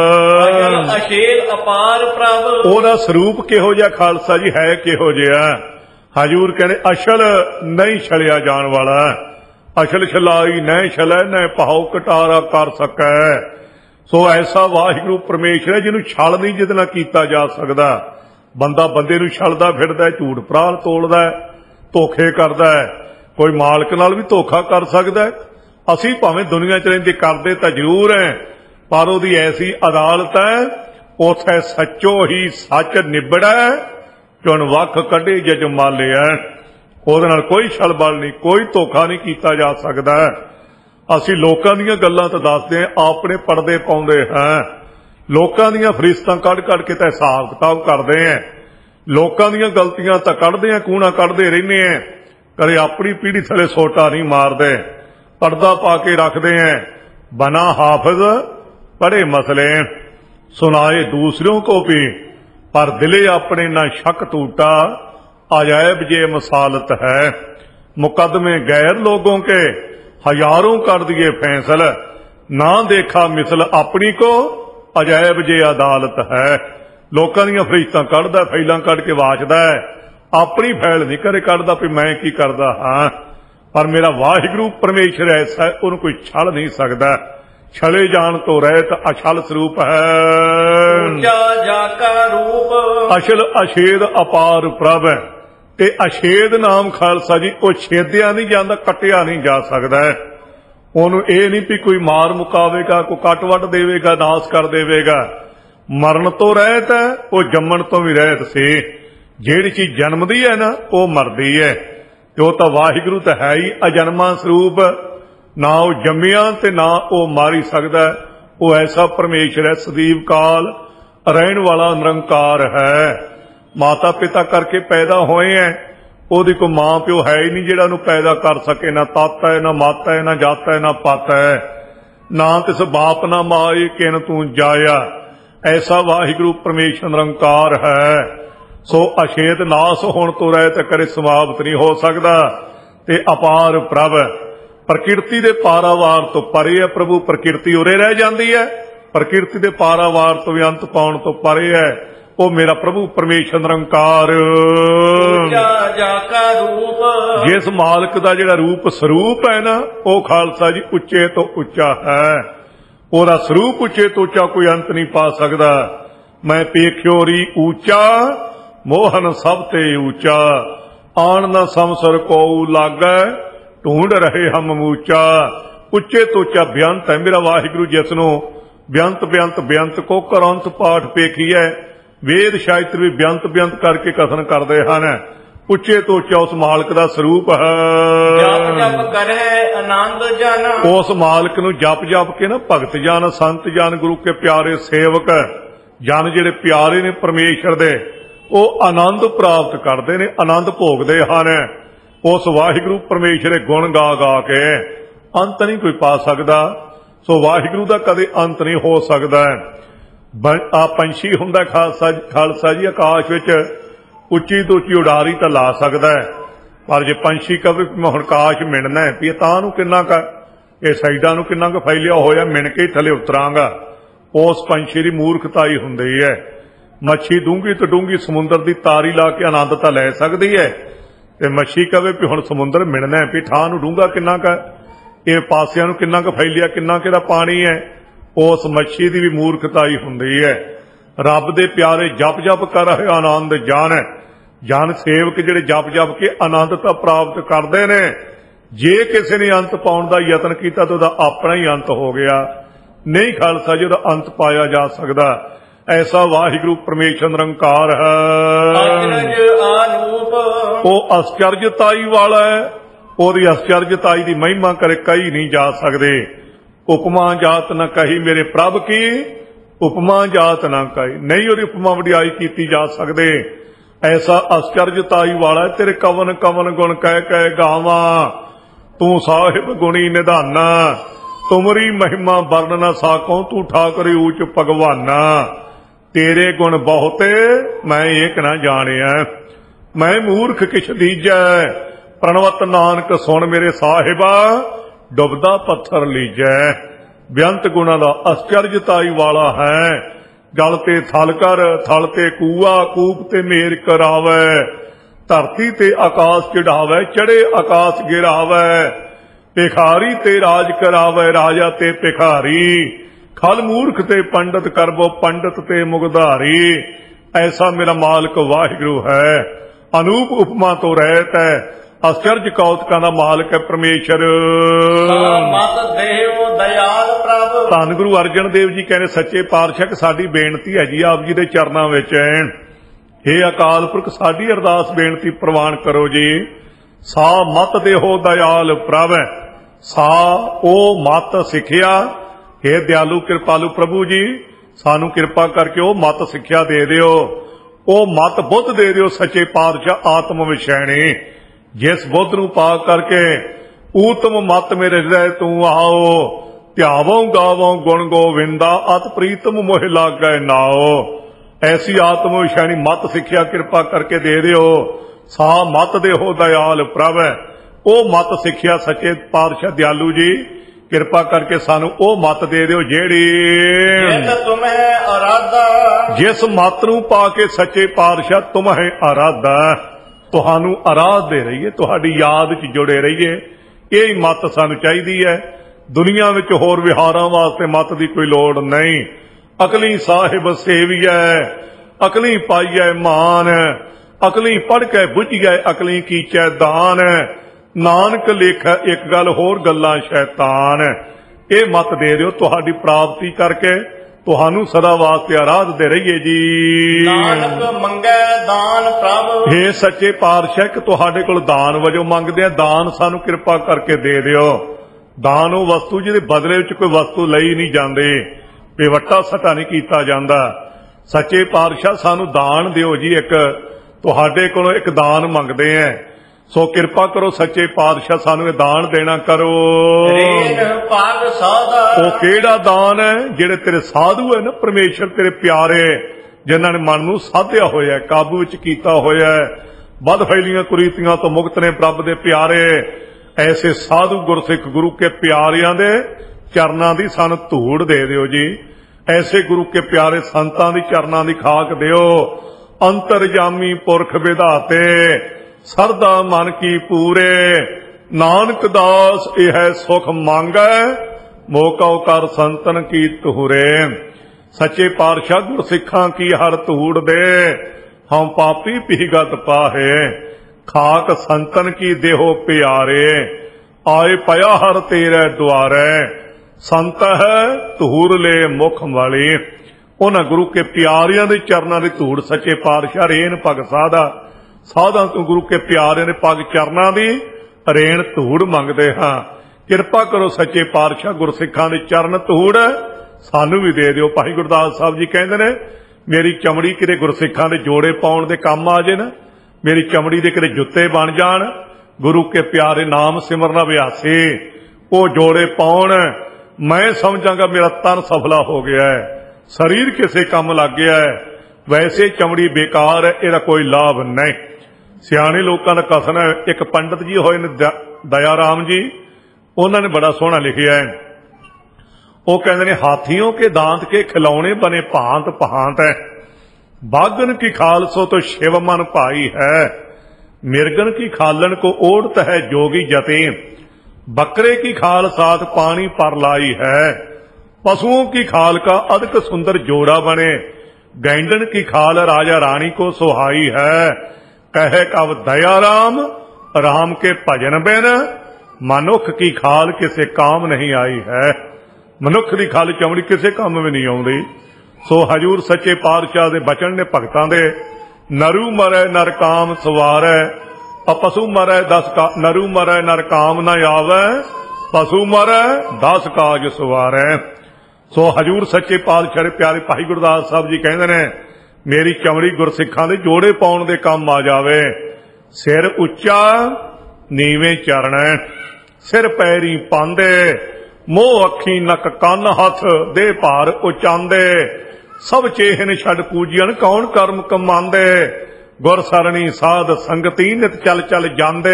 ਹੈ। ਅਸ਼ੇਲ ਅਪਾਰ ਪ੍ਰਭ, ਉਹਦਾ ਸਰੂਪ ਕਿਹੋ ਜਿਹਾ ਖਾਲਸਾ ਜੀ ਹੈ, ਕਿਹੋ ਜਿਹਾ? ਹਜੂਰ ਕਹਿੰਦੇ ਅਸ਼ਲ ਨਹੀਂ ਛਲਿਆ ਜਾਣ ਵਾਲਾ, ਅਸ਼ਲ ਛਲਾਈ ਨਹੀਂ ਛਲੈ, ਨਾ ਭਾਉ ਕਟਾਰਾ ਕਰ ਸਕੈ। ਸੋ ਐਸਾ ਵਾਹਿਗੁਰੂ ਪਰਮੇਸ਼ਰ ਹੈ ਜਿਹਨੂੰ ਛਲ ਨਹੀਂ ਜਿਹਦੇ ਨਾਲ ਕੀਤਾ ਜਾ ਸਕਦਾ। ਬੰਦਾ ਬੰਦੇ ਨੂੰ ਛਲਦਾ ਫਿਰਦਾ, ਝੂਠ ਪ੍ਰਾਲ ਤੋਲਦਾ, ਧੋਖੇ ਕਰਦਾ, ਕੋਈ ਮਾਲਕ ਨਾਲ ਵੀ ਧੋਖਾ ਕਰ ਸਕਦਾ। ਅਸੀਂ ਭਾਵੇਂ ਦੁਨੀਆ 'ਚ ਰਹਿੰਦੇ ਕਰਦੇ ਤਾਂ ਜ਼ਰੂਰ ਹੈ, ਪਰ ਉਹਦੀ ਐਸੀ ਅਦਾਲਤ ਹੈ, ਉਥੇ ਸੱਚੋ ਹੀ ਸੱਚ ਨਿਬੜੈ, ਚੁਣ ਵੱਖ ਕੱਢੇ ਜਜ ਮਾਲਿਆ। ਉਹਦੇ ਨਾਲ ਕੋਈ ਛਲਬਲ ਨਹੀਂ, ਕੋਈ ਧੋਖਾ ਨਹੀਂ ਕੀਤਾ ਜਾ ਸਕਦਾ। ਅਸੀਂ ਲੋਕਾਂ ਦੀਆਂ ਗੱਲਾਂ ਤਾਂ ਦੱਸਦੇ ਹਾਂ, ਆਪਣੇ ਪਰਦੇ ਪਾਉਂਦੇ ਹਾਂ, ਲੋਕਾਂ ਦੀਆਂ ਫਰਿਸ਼ਤਾਂ ਕੱਢ ਕੱਢ ਕੇ ਤਾਂ ਹਿਸਾਬ ਕਿਤਾਬ ਕਰਦੇ ਹਾਂ, ਲੋਕਾਂ ਦੀਆਂ ਗਲਤੀਆਂ ਤਾਂ ਕੱਢਦੇ ਹਾਂ, ਕੂਣਾ ਕੱਢਦੇ ਰਹਿੰਦੇ ਹਾਂ, ਕਦੇ ਆਪਣੀ ਪੀੜੀ ਥਲੇ ਸੋਟਾ ਨਹੀਂ ਮਾਰਦੇ, ਪਰਦਾ ਪਾ ਕੇ ਰੱਖਦੇ ਹਾਂ। ਬਨਾ ਹਾਫਿਜ਼ ਪੜ੍ਹੇ ਮਸਲੇ सुनाए दूसरों को भी, पर दिले अपने न शक टूटा, अजायब ये मसालत है। मुकदमे गैर लोगों के हजारों कर दिए फैसल, ना देखा मिसल अपनी को, अजायब जे अदालत है। लोकां दीयां फरिश्तां कढदा, फैलां कढ के वाचदा है, अपनी फैल नहीं करे कढदा भी मैं की करदा हां। पर मेरा वाहिगुरू परमेश्वर ऐसा है, उन्हें कोई छल नहीं सकता। छले जान तो रहत अछल स्वरूप है। ऊंचा जाका रूप अछल अछेद अपार प्रभ है। ते अछेद नाम खालसा जी ਉਹ ਛੇਦਿਆ ਨਹੀਂ ਜਾਂਦਾ, ਕੱਟਿਆ ਨਹੀਂ ਜਾ ਸਕਦਾ। ਉਹਨੂੰ ਇਹ ਨਹੀਂ ਵੀ ਕੋਈ ਮਾਰ ਮੁਕਾਵੇਗਾ, ਕੋਈ ਕੱਟ ਵੱਟ ਦੇਵੇਗਾ, ਨਾਸ ਕਰ ਦੇਵੇਗਾ। ਮਰਨ ਤੋਂ ਰਹਿਤ ਹੈ, ਉਹ ਜੰਮਣ ਤੋਂ ਵੀ ਰਹਿਤ ਸੀ। ਜਿਹੜੀ ਚੀਜ਼ ਜਨਮਦੀ ਹੈ ਨਾ, ਉਹ ਮਰਦੀ ਹੈ। ਤੇ ਉਹ ਤਾਂ ਵਾਹਿਗੁਰੂ ਤਾਂ ਹੈ ਹੀ ਅਜਨਮਾ ਸਰੂਪ, ਨਾ ਉਹ ਜੰਮਿਆ ਤੇ ਨਾ ਉਹ ਮਾਰੀ ਸਕਦਾ। ਉਹ ਐਸਾ ਪਰਮੇਸ਼ਰ ਹੈ, ਸਦੀਵ ਕਾਲ ਰਹਿਣ ਵਾਲਾ ਨਿਰੰਕਾਰ ਹੈ। ਮਾਤਾ ਪਿਤਾ ਕਰਕੇ ਪੈਦਾ ਹੋਏ ਐ, ਉਹਦੀ ਕੋਈ ਮਾਂ ਪਿਓ ਹੈ ਹੀ ਨਹੀਂ ਜਿਹੜਾ ਉਹਨੂੰ ਪੈਦਾ ਕਰ ਸਕੇ। ਨਾ ਤਾਤਾ ਹੈ, ਨਾ ਮਾਤਾ ਹੈ, ਨਾ ਜਾਤਾ ਹੈ, ਨਾ ਪਾਤਾ ਹੈ। ਨਾ ਤਿਸ ਬਾਪ ਨਾ ਮਾਏ ਕਿਨ ਤੂੰ ਜਾਇਆ। ਐਸਾ ਵਾਹਿਗੁਰੂ ਪਰਮੇਸ਼ਰ ਨਿਰੰਕਾਰ ਹੈ। ਸੋ ਅਛੇਤ ਨਾਸ ਹੋਣ ਤੋਂ ਰਹਿ ਤੇ ਕਰੇ ਸਮਾਪਤ ਨਹੀਂ ਹੋ ਸਕਦਾ। ਤੇ ਅਪਾਰ ਪ੍ਰਭ ਪ੍ਰਕਿਰਤੀ ਦੇ ਪਾਰਾਵਾਰ ਤੋਂ ਪਰੇ ਹੈ ਪ੍ਰਭੂ। ਪ੍ਰਕਿਰਤੀ ਉਰੇ ਰਹਿ ਜਾਂਦੀ ਹੈ, ਪ੍ਰਕਿਰਤੀ ਦੇ ਪਾਰਾਵਾਰ ਤੋਂ ਵੀ ਅੰਤ ਪਾਉਣ ਤੋਂ ਪਰੇ ਹੈ। ਉਹ ਮੇਰਾ ਪ੍ਰਭੂ ਪਰਮੇਸ਼ਰ ਨਿਰੰਕਾਰ। ਜਿਸ ਮਾਲਕ ਦਾ ਜਿਹੜਾ ਰੂਪ ਸਰੂਪ ਹੈ ਨਾ, ਉਹ ਖਾਲਸਾ ਜੀ ਉੱਚੇ ਤੋਂ ਉੱਚਾ ਹੈ। ਉਹਦਾ ਸਰੂਪ ਉੱਚੇ ਤੋਂ ਉੱਚਾ ਕੋਈ ਅੰਤ ਨਹੀਂ ਪਾ ਸਕਦਾ। ਮੈਂ ਪੇਖਿਓ ਰੀ ਉੱਚਾ, ਮੋਹਨ ਸਭ ਤੇ ਉੱਚਾ, ਆਣ ਨਾ ਸੰਸਰ ਕੋ ਲਾਗੈ, ਢੂੰਡ ਰਹੇ ਹਮ ਮੂਚਾ। ਉੱਚੇ ਤੋਂ ਉੱਚਾ ਬੇਅੰਤ ਹੈ ਮੇਰਾ ਵਾਹਿਗੁਰੂ, ਜਿਸ ਨੂੰ ਬੇਅੰਤ ਬੇਅੰਤ ਬੇਅੰਤ ਕੋ ਕਰੰਤ ਪਾਠ ਪੇਖੀਐ। ਵੇਦ ਸ਼ਾਸਤਰ ਵੀ ਬੇਅੰਤ ਬੇਅੰਤ ਕਰਕੇ ਕਥਨ ਕਰਦੇ ਹਨ। ਉੱਚੇ ਤੋਂ ਉੱਚਾ ਉਸ ਮਾਲਕ ਦਾ ਸਰੂਪ ਹੈ। ਜਪ ਜਪ ਕਰੇ ਆਨੰਦ ਜਨ, ਉਸ ਮਾਲਕ ਨੂੰ ਜਪ ਜਪ ਕੇ ਨਾ ਭਗਤ ਜਨ, ਸੰਤ ਜਨ, ਗੁਰੂ ਕੇ ਪਿਆਰੇ ਸੇਵਕ ਜਨ ਜਿਹੜੇ ਪਿਆਰੇ ਨੇ ਪਰਮੇਸ਼ਰ ਦੇ, ਉਹ ਆਨੰਦ ਪ੍ਰਾਪਤ ਕਰਦੇ ਨੇ, ਆਨੰਦ ਭੋਗਦੇ ਹਨ। ਉਸ ਵਾਹਿਗੁਰੂ ਪਰਮੇਸ਼ਰ ਦੇ ਗੁਣ ਗਾ ਗਾ ਕੇ ਅੰਤ ਨਹੀਂ ਕੋਈ ਪਾ ਸਕਦਾ। ਸੋ ਵਾਹਿਗੁਰੂ ਦਾ ਕਦੇ ਅੰਤ ਨਹੀਂ ਹੋ ਸਕਦਾ। ਆ ਪੰਛੀ ਹੁੰਦਾ ਖਾਲਸਾ ਜੀ ਆਕਾਸ਼ ਵਿੱਚ ਉੱਚੀ ਤੋਂ ਉੱਚੀ ਉਡਾਰੀ ਤਾਂ ਲਾ ਸਕਦਾ ਹੈ, ਪਰ ਜੇ ਪੰਛੀ ਕਵੇ ਮੈਂ ਹੁਣ ਆਕਾਸ਼ ਮਿਣਨਾ ਹੈ, ਵੀ ਤਾਂ ਨੂੰ ਕਿੰਨਾ ਕੁ ਇਹ ਸਾਈਡਾਂ ਨੂੰ ਕਿੰਨਾ ਕੁ ਫੈਲਿਆ ਹੋਇਆ, ਮਿਣ ਕੇ ਥੱਲੇ ਉਤਰਾਂਗਾ, ਉਸ ਪੰਛੀ ਦੀ ਮੂਰਖਤਾਈ ਹੁੰਦੀ ਹੈ। ਮੱਛੀ ਡੂੰਘੀ ਤੋਂ ਡੂੰਘੀ ਸਮੁੰਦਰ ਦੀ ਤਾਰੀ ਲਾ ਕੇ ਆਨੰਦ ਤਾਂ ਲੈ ਸਕਦੀ ਹੈ, ਤੇ ਮੱਛੀ ਕਵੇ ਵੀ ਹੁਣ ਸਮੁੰਦਰ ਮਿਣਨਾ ਹੈ, ਵੀ ਠਾਂ ਨੂੰ ਡੂੰਘਾ ਕਿੰਨਾ ਕੁ, ਇਹ ਪਾਸਿਆਂ ਨੂੰ ਕਿੰਨਾ ਕੁ ਫੈਲਿਆ, ਕਿੰਨਾ ਕੁ ਇਹਦਾ ਪਾਣੀ ਹੈ, ਉਸ ਮੱਛੀ ਦੀ ਵੀ ਮੂਰਖਤਾਈ ਹੁੰਦੀ ਹੈ। ਰੱਬ ਦੇ ਪਿਆਰੇ ਜਪ ਜਪ ਕਰ ਰਹੇ ਆਨੰਦ ਜਾਣ, ਜਨ ਸੇਵਕ ਜਿਹੜੇ ਜਪ ਜਪ ਕੇ ਆਨੰਦ ਤਾਂ ਪ੍ਰਾਪਤ ਕਰਦੇ ਨੇ। ਜੇ ਕਿਸੇ ਨੇ ਅੰਤ ਪਾਉਣ ਦਾ ਯਤਨ ਕੀਤਾ ਤਾਂ ਉਹਦਾ ਆਪਣਾ ਹੀ ਅੰਤ ਹੋ ਗਿਆ। ਨਹੀਂ ਖਾਲਸਾ ਜੀ, ਉਹਦਾ ਅੰਤ ਪਾਇਆ ਜਾ ਸਕਦਾ। ਐਸਾ ਵਾਹਿਗੁਰੂ ਪਰਮੇਸ਼ਰ ਨਿਰੰਕਾਰ ਹੈ। ਉਹ ਅਸਚਰਜਤਾਈ ਵਾਲਾ ਹੈ, ਉਹਦੀ ਅਸਚਰਜਤਾਈ ਦੀ ਮਹਿਮਾ ਕਰੇ ਕਈ ਨਹੀਂ ਜਾ ਸਕਦੇ। ਉਪਮਾ ਜਾਤ ਨਾ ਕਹੀ ਮੇਰੇ ਪ੍ਰਭ ਕੀ, ਉਪਮਾ ਜਾਤ ਨਾ ਕਹੀ, ਨਹੀਂ ਉਹਦੀ ਉਪਮਾ ਵਡਿਆਈ ਕੀਤੀ ਜਾ ਸਕਦੇ। ਐਸਾ ਅਸਚਰਜਤਾਈ ਵਾਲਾ ਤੇਰੇ ਕਵਨ ਕਵਨ ਗੁਣ ਕਹਿ ਕਹਿ ਗਾਵਾਂ, ਤੂੰ ਸਾਹਿਬ ਗੁਣੀ ਨਿਧਾਨਾ, ਤੁਮਰੀ ਮਹਿਮਾ ਵਰਨ ਨਾ ਸਾਕੋ, ਤੂੰ ਠਾਕੁਰ ਊਚ ਭਗਵਾਨਾ। ਤੇਰੇ ਗੁਣ ਬਹੁਤੇ ਮੈਂ ਏਕ ਨਾ ਜਾਣਿਆ, ਮੈਂ ਮੂਰਖ ਕਿਛ ਦੀਜੈ, ਪ੍ਰਣਵਤ ਨਾਨਕ ਸੁਣ ਮੇਰੇ ਸਾਹਿਬਾ, ਡੁੱਬਦਾ ਪੱਥਰ ਲੀਜੈ। ਬੇਅੰਤ ਗੁਣਾਂ ਦਾ ਅਸਚਰਜਤਾਈ ਵਾਲਾ ਹੈ। ਗਲ ਤੇ ਥਲ ਕਰ, ਥਲ ਤੇ ਕੂਆ, ਕੂਪ ਤੇ ਮੇਰ ਕਰਾਵੇ, ਧਰਤੀ ਤੇ ਆਕਾਸ਼ ਚੜਾਵੇ, ਚੜੇ ਆਕਾਸ਼ ਗਿਰਾਵੇ, ਭਿਖਾਰੀ ਤੇ ਰਾਜ ਕਰਾਵੇ, ਰਾਜਾ ਤੇ ਭਿਖਾਰੀ, ਖਲ ਮੂਰਖ ਤੇ ਪੰਡਤ ਕਰਬੋ, ਪੰਡਤ ਤੇ ਮੁਗਧਾਰੀ। ਐਸਾ ਮੇਰਾ ਮਾਲਕ ਵਾਹਿਗੁਰੂ ਹੈ, ਅਨੂਪ ਉਪਮਾ ਤੋਂ ਰਹਿਤ ਹੈ, ਅਸਚਰਜ ਕੌਤਕਾਂ ਦਾ ਮਾਲਕ ਹੈ ਪਰਮੇਸ਼ਰ। ਧੰਨ ਗੁਰੂ ਅਰਜਨ ਦੇਵ ਜੀ ਕਹਿੰਦੇ ਸੱਚੇ ਪਾਤਸ਼ਾਹ ਸਾਡੀ ਬੇਨਤੀ ਹੈ ਜੀ ਆਪ ਜੀ ਦੇ ਚਰਨਾਂ ਵਿੱਚ, ਹੇ ਅਕਾਲ ਪੁਰਖ ਸਾਡੀ ਅਰਦਾਸ ਬੇਨਤੀ ਪ੍ਰਵਾਨ ਕਰੋ ਜੀ। ਸਾ ਮਤ ਦੇਹੋ ਦਇਆਲ ਪ੍ਰਭ, ਸਾ ਉਹ ਮਤ ਸਿੱਖਿਆ, ਹੇ ਦਿਆਲੂ ਕਿਰਪਾਲੂ ਪ੍ਰਭੂ ਜੀ ਸਾਨੂੰ ਕਿਰਪਾ ਕਰਕੇ ਉਹ ਮਤ ਸਿੱਖਿਆ ਦੇ ਦਿਓ, ਉਹ ਮਤ ਬੁੱਧ ਦੇ ਦਿਓ ਸੱਚੇ ਪਾਤਸ਼ਾਹ ਆਤਮ ਵਿਸ਼ੈਣੀ, ਜਿਸ ਬੁੱਧ ਨੂੰ ਪਾ ਕਰਕੇ ਊਤਮ ਮਤ ਮੇਰੇ ਹਿਰਦੈ ਤੂੰ ਆਓ, ਧਿਆਵੋਂ ਗਾਵੋਂ ਗੁਣ ਗੋਵਿੰਦਾ ਅਤ ਪ੍ਰੀਤਮ ਮੋਹਿ ਲਾਗੈ ਨਾਓ। ਐਸੀ ਆਤਮ ਵਿਸ਼ਾਣੀ ਮਤ ਸਿੱਖਿਆ ਕਿਰਪਾ ਕਰਕੇ ਦੇ ਦਿਓ। ਸਾ ਮਤ ਦੇਹੋ ਦਇਆਲ ਪ੍ਰਭ। ਉਹ ਮਤ ਸਿੱਖਿਆ ਸੱਚੇ ਪਾਤਸ਼ਾਹ ਦਿਆਲੂ ਜੀ ਕਿਰਪਾ ਕਰਕੇ ਸਾਨੂੰ ਉਹ ਮਤ ਦੇ ਦਿਓ ਜਿਹੜੀ ਤੁਮਹਿ ਅਰਾਧਾ। ਜਿਸ ਮਤ ਨੂੰ ਪਾ ਕੇ ਸੱਚੇ ਪਾਤਸ਼ਾਹ ਤੁਮਹਿ ਅਰਾਧਾ ਤੁਹਾਨੂੰ ਆਰਾਧਦੇ ਰਹੀਏ, ਤੁਹਾਡੀ ਯਾਦ 'ਚ ਜੁੜੇ ਰਹੀਏ। ਇਹ ਹੀ ਮਤ ਸਾਨੂੰ ਚਾਹੀਦੀ ਹੈ। ਦੁਨੀਆ ਵਿੱਚ ਹੋਰ ਵਿਹਾਰਾਂ ਵਾਸਤੇ ਮਤ ਦੀ ਕੋਈ ਲੋੜ ਨਹੀਂ। ਅਕਲੀ ਸਾਹਿਬ ਸੇਵੀਐ ਅਕਲੀ ਪਾਈਐ ਮਾਨ। ਅਕਲੀ ਪੜ੍ਹ ਕੇ ਬੁੱਝੀਐ ਅਕਲੀ ਕੀਚੈ ਦਾਨ। ਨਾਨਕ ਲੇਖੈ ਇੱਕ ਗੱਲ ਹੋਰ ਗੱਲਾਂ ਸ਼ੈਤਾਨ। ਇਹ ਮਤ ਦੇ ਦਿਓ ਤੁਹਾਡੀ ਪ੍ਰਾਪਤੀ ਕਰਕੇ ਤੁਹਾਨੂੰ ਸਦਾ ਵਾਸਤੇ ਆਰਾਧਦੇ ਰਹੀਏ ਜੀ। ਨਾਨਕ ਮੰਗੈ ਦਾਨ ਪ੍ਰਭ। ਹੇ ਸੱਚੇ ਪਾਤਸ਼ਾਹ ਕਿ ਤੁਹਾਡੇ ਕੋਲ ਦਾਨ ਵਜੋਂ ਮੰਗਦੇ ਆ, ਦਾਨ ਸਾਨੂੰ ਕਿਰਪਾ ਕਰਕੇ ਦੇ ਦਿਓ। ਦਾਨ ਉਹ ਵਸਤੂ ਜਿਹਦੇ ਬਦਲੇ ਵਿੱਚ ਕੋਈ ਵਸਤੂ ਲਈ ਨਹੀਂ ਜਾਂਦੇ, ਬੇਵੱਟਾ ਸਟਾ ਨਹੀਂ ਕੀਤਾ ਜਾਂਦਾ। ਸੱਚੇ ਪਾਤਸ਼ਾਹ ਸਾਨੂੰ ਦਾਨ ਦਿਓ ਜੀ। ਇੱਕ ਤੁਹਾਡੇ ਕੋਲੋਂ ਇੱਕ ਦਾਨ ਮੰਗਦੇ ਆ, ਸੋ ਕਿਰਪਾ ਕਰੋ ਸੱਚੇ ਪਾਤਸ਼ਾਹ ਸਾਨੂੰ ਇਹ ਦਾਨ ਦੇਣਾ ਕਰੋ। ਭਾਗ ਸਾਧਾ। ਉਹ ਕਿਹੜਾ ਦਾਨ ਹੈ? ਜਿਹੜੇ ਤੇਰੇ ਸਾਧੂ ਹੈ ਨਾ ਪਰਮੇਸ਼ਰ ਤੇਰੇ ਪਿਆਰੇ, ਜਿਨ੍ਹਾਂ ਨੇ ਮਨ ਨੂੰ ਸਾਧਿਆ ਹੋਇਆ, ਕਾਬੂ ਵਿੱਚ ਕੀਤਾ ਹੋਇਆ, ਵੱਧ ਫੈਲੀਆਂ ਕੁਰੀਤੀਆਂ ਤੋਂ ਮੁਕਤ ਨੇ ਪ੍ਰਭ ਦੇ ਪਿਆਰੇ। ਐਸੇ ਸਾਧੂ ਗੁਰਸਿੱਖ ਗੁਰੂ ਕੇ ਪਿਆਰਿਆਂ ਦੇ ਚਰਨਾਂ ਦੀ ਸਾਨੂੰ ਧੂੜ ਦੇ ਦਿਓ ਜੀ। ਐਸੇ ਗੁਰੂ ਕੇ ਪਿਆਰੇ ਸੰਤਾਂ ਦੀ ਚਰਨਾਂ ਦੀ ਖਾਕ ਦਿਓ। ਅੰਤਰਜਾਮੀ ਪੁਰਖ ਵਿਧਾਤੇ ਸਰਦਾ ਮਨ ਕੀ ਪੂਰੇ। ਨਾਨਕ ਦਾਸ ਇਹ ਸੁਖ ਮੰਗੈ ਮੋਕਉ ਕਰ ਸੰਤਨ ਕੀ ਧੂਰੇ। ਸੱਚੇ ਪਾਤਸ਼ਾਹ ਗੁਰਸਿੱਖਾਂ ਕੀ ਹਰ ਧੂੜ ਦੇ ਹਮ ਪਾਪੀ ਪੀਗਤ ਪਾਹੇ। ਖਾਕ ਸੰਤਨ ਕੀ ਦੇਹੋ ਪਿਆਰੇ ਆਏ ਪਿਆ ਹਰ ਤੇਰੇ ਦੁਆਰੇ। ਸੰਤ ਹੈ ਧੂੜ ਲੈ ਮੁਖ ਵਾਲੀ। ਉਹਨਾਂ ਗੁਰੂ ਕੇ ਪਿਆਰਿਆਂ ਦੇ ਚਰਨਾਂ ਦੀ ਧੂੜ ਸੱਚੇ ਪਾਤਸ਼ਾਹ ਰੇਨ ਪਗ ਸਾਧਾਂ ਤੋਂ ਗੁਰੂ ਕੇ ਪਿਆਰਿਆਂ ਦੇ ਪਗ ਚਰਨਾਂ ਦੀ ਰੇਣ ਧੂੜ ਮੰਗਦੇ ਹਾਂ। ਕਿਰਪਾ ਕਰੋ ਸੱਚੇ ਪਾਤਸ਼ਾਹ ਗੁਰਸਿੱਖਾਂ ਦੇ ਚਰਨ ਧੂੜ ਸਾਨੂੰ ਵੀ ਦੇ ਦਿਓ। ਭਾਈ ਗੁਰਦਾਸ ਸਾਹਿਬ ਜੀ ਕਹਿੰਦੇ ਨੇ ਮੇਰੀ ਚਮੜੀ ਕਿਤੇ ਗੁਰਸਿੱਖਾਂ ਦੇ ਜੋੜੇ ਪਾਉਣ ਦੇ ਕੰਮ ਆ ਜੇ ਨਾ, ਮੇਰੀ ਚਮੜੀ ਦੇ ਕਿਤੇ ਜੁੱਤੇ ਬਣ ਜਾਣ, ਗੁਰੂ ਕੇ ਪਿਆਰੇ ਨਾਮ ਸਿਮਰਨ ਅਭਿਆਸੇ ਉਹ ਜੋੜੇ ਪਾਉਣ, ਮੈਂ ਸਮਝਾਂਗਾ ਮੇਰਾ ਤਨ ਸਫਲਾ ਹੋ ਗਿਆ ਹੈ, ਸਰੀਰ ਕਿਸੇ ਕੰਮ ਲੱਗ ਗਿਆ ਹੈ। ਵੈਸੇ ਚਮੜੀ ਬੇਕਾਰ ਹੈ, ਇਹਦਾ ਕੋਈ ਲਾਭ ਨਹੀਂ। ਸਿਆਣੇ ਲੋਕਾਂ ਦਾ ਕਥਨ ਹੈ। ਇੱਕ ਪੰਡਤ ਜੀ ਹੋਏ ਨੇ ਦਇਆ ਰਾਮ ਜੀ, ਉਹਨਾਂ ਨੇ ਬੜਾ ਸੋਹਣਾ ਲਿਖਿਆ ਹੈ। ਉਹ ਕਹਿੰਦੇ ਨੇ ਹਾਥੀਓਂ ਕੇ दांत के खिलौने बने भांत भांत है। बागन की खाल सो तो शिव मन भाई है। मिर्गन की खालन को ओढ़त है जोगी जते। बकरे की खाल साथ पानी पर लाई है। पशुओं की खाल का अधिक सुंदर जोड़ा बने। गैंडन की खाल राजा रानी को सुहाई है। कहे कब दया राम राम के भजन बिन मनुख की खाल किसे काम नहीं आई है। ਮਨੁੱਖ ਦੀ ਖਲ ਚਮੜੀ ਕਿਸੇ ਕੰਮ ਵੀ ਨਹੀਂ ਆਉਂਦੀ। ਸੋ ਹਜੂਰ ਸੱਚੇ ਪਾਤਸ਼ਾਹ ਦੇ ਬਚਨ ਨੇ ਭਗਤਾਂ ਦੇ ਨਰੂ ਮਰੈ ਨਰ ਕਾਮ ਸਵਾਰੈ ਪਸ਼ੂ ਮਰੈ 10 ਨਰੂ ਮਰੈ ਨਰ ਕਾਮ ਨਾ ਆਵੈ ਪਸ਼ੂ ਮਰੈ 10 ਕਾਜ ਸਵਾਰੈ। ਸੋ ਹਜੂਰ ਸੱਚੇ ਪਾਤਸ਼ਾਹ ਦੇ ਪਿਆਰੇ ਭਾਈ ਗੁਰਦਾਸ ਸਾਹਿਬ ਜੀ ਕਹਿੰਦੇ ਨੇ ਮੇਰੀ ਚਮੜੀ ਗੁਰਸਿੱਖਾਂ ਦੇ ਜੋੜੇ ਪਾਉਣ ਦੇ ਕੰਮ ਆ ਜਾਵੇ। ਸਿਰ ਉੱਚਾ ਨੀਵੇਂ ਚਰਣੈ ਸਿਰ ਪੈਰੀ ਪਾਂਦੇ। ਮੋਹ ਅੱਖੀ ਨਕ ਕੰਨ ਹੱਥ ਦੇ ਭਾਰ ਉਚਾਂਦੇ। ਸਭ ਚੇਹਨ ਛੱਡ ਪੂਜੀਆਂ ਕੌਣ ਕਰਮ ਕਮਾਂਦੇ। ਗੁਰ ਸਰਣੀ ਸਾਧ ਸੰਗਤੀ ਨਿਤ ਚਲ ਚਲ ਜਾਂਦੇ।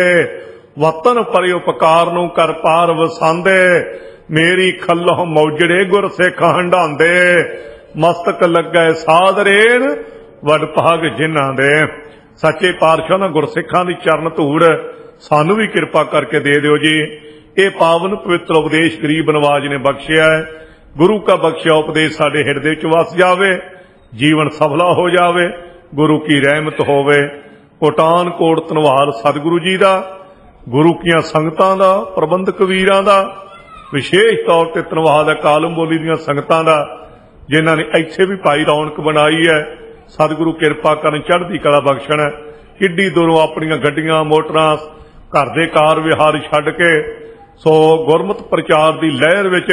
ਵਤਨ ਪਰਿ ਉਪਕਾਰ ਨੂੰ ਕਰ ਪਾਰ ਵਸਾਂਦੇ। ਮੇਰੀ ਖੱਲੋਂ ਮੌਜੜੇ ਗੁਰ ਸਿੱਖ ਹੰਡਾਂਦੇ। ਮਸਤਕ ਲੱਗੈ ਸਾਧ ਰੇਣ ਵਡ ਭਾਗ ਜਿਨ੍ਹਾਂ ਦੇ। ਸੱਚੇ ਪਾਤਸ਼ਾਹ ਨਾਲ ਗੁਰਸਿੱਖਾਂ ਦੀ ਚਰਨ ਧੂੜ ਸਾਨੂੰ ਵੀ ਕਿਰਪਾ ਕਰਕੇ ਦੇ ਦਿਓ ਜੀ। ਇਹ ਪਾਵਨ ਪਵਿੱਤਰ ਉਪਦੇਸ਼ ਗਰੀਬ ਨਵਾਜ ਨੇ ਬਖਸ਼ਿਆ ਹੈ। ਗੁਰੂ ਕਾ ਬਖਸ਼ਿਆ ਉਪਦੇਸ਼ ਸਾਡੇ ਹਿਰਦੇ ਵਿੱਚ ਵਸ ਜਾਵੇ, ਜੀਵਨ ਸਫਲਾ ਹੋ ਜਾਵੇ, ਗੁਰੂ ਕੀ ਰਹਿਮਤ ਹੋਵੇ। ਕੋਟਾਨ ਕੋਟ ਧੰਨਵਾਦ ਸਤਿਗੁਰੂ ਜੀ ਦਾ, ਗੁਰੂ ਕੀਆਂ ਸੰਗਤਾਂ ਦਾ, ਪ੍ਰਬੰਧਕ ਵੀਰਾਂ ਦਾ, ਵਿਸ਼ੇਸ਼ ਤੌਰ ਤੇ ਧੰਨਵਾਦ ਹੈ ਕਾਲਮ ਬੋਲੀ ਦੀਆਂ ਸੰਗਤਾਂ ਦਾ ਜਿਨ੍ਹਾਂ ਨੇ ਇੱਥੇ ਵੀ ਭਾਈ ਰੌਣਕ ਬਣਾਈ ਹੈ। ਸਤਿਗੁਰੂ ਕਿਰਪਾ ਕਰਨ, ਚੜ੍ਹਦੀ ਕਲਾ ਬਖਸ਼ਣ। ਕਿੱਡੀ ਦੂਰੋਂ ਆਪਣੀਆਂ ਗੱਡੀਆਂ ਮੋਟਰਾਂ ਘਰ ਦੇ ਕਾਰ ਵਿਹਾਰ ਛੱਡ ਕੇ ਸੋ ਗੁਰਮਤਿ ਪ੍ਰਚਾਰ ਦੀ ਲਹਿਰ ਵਿੱਚ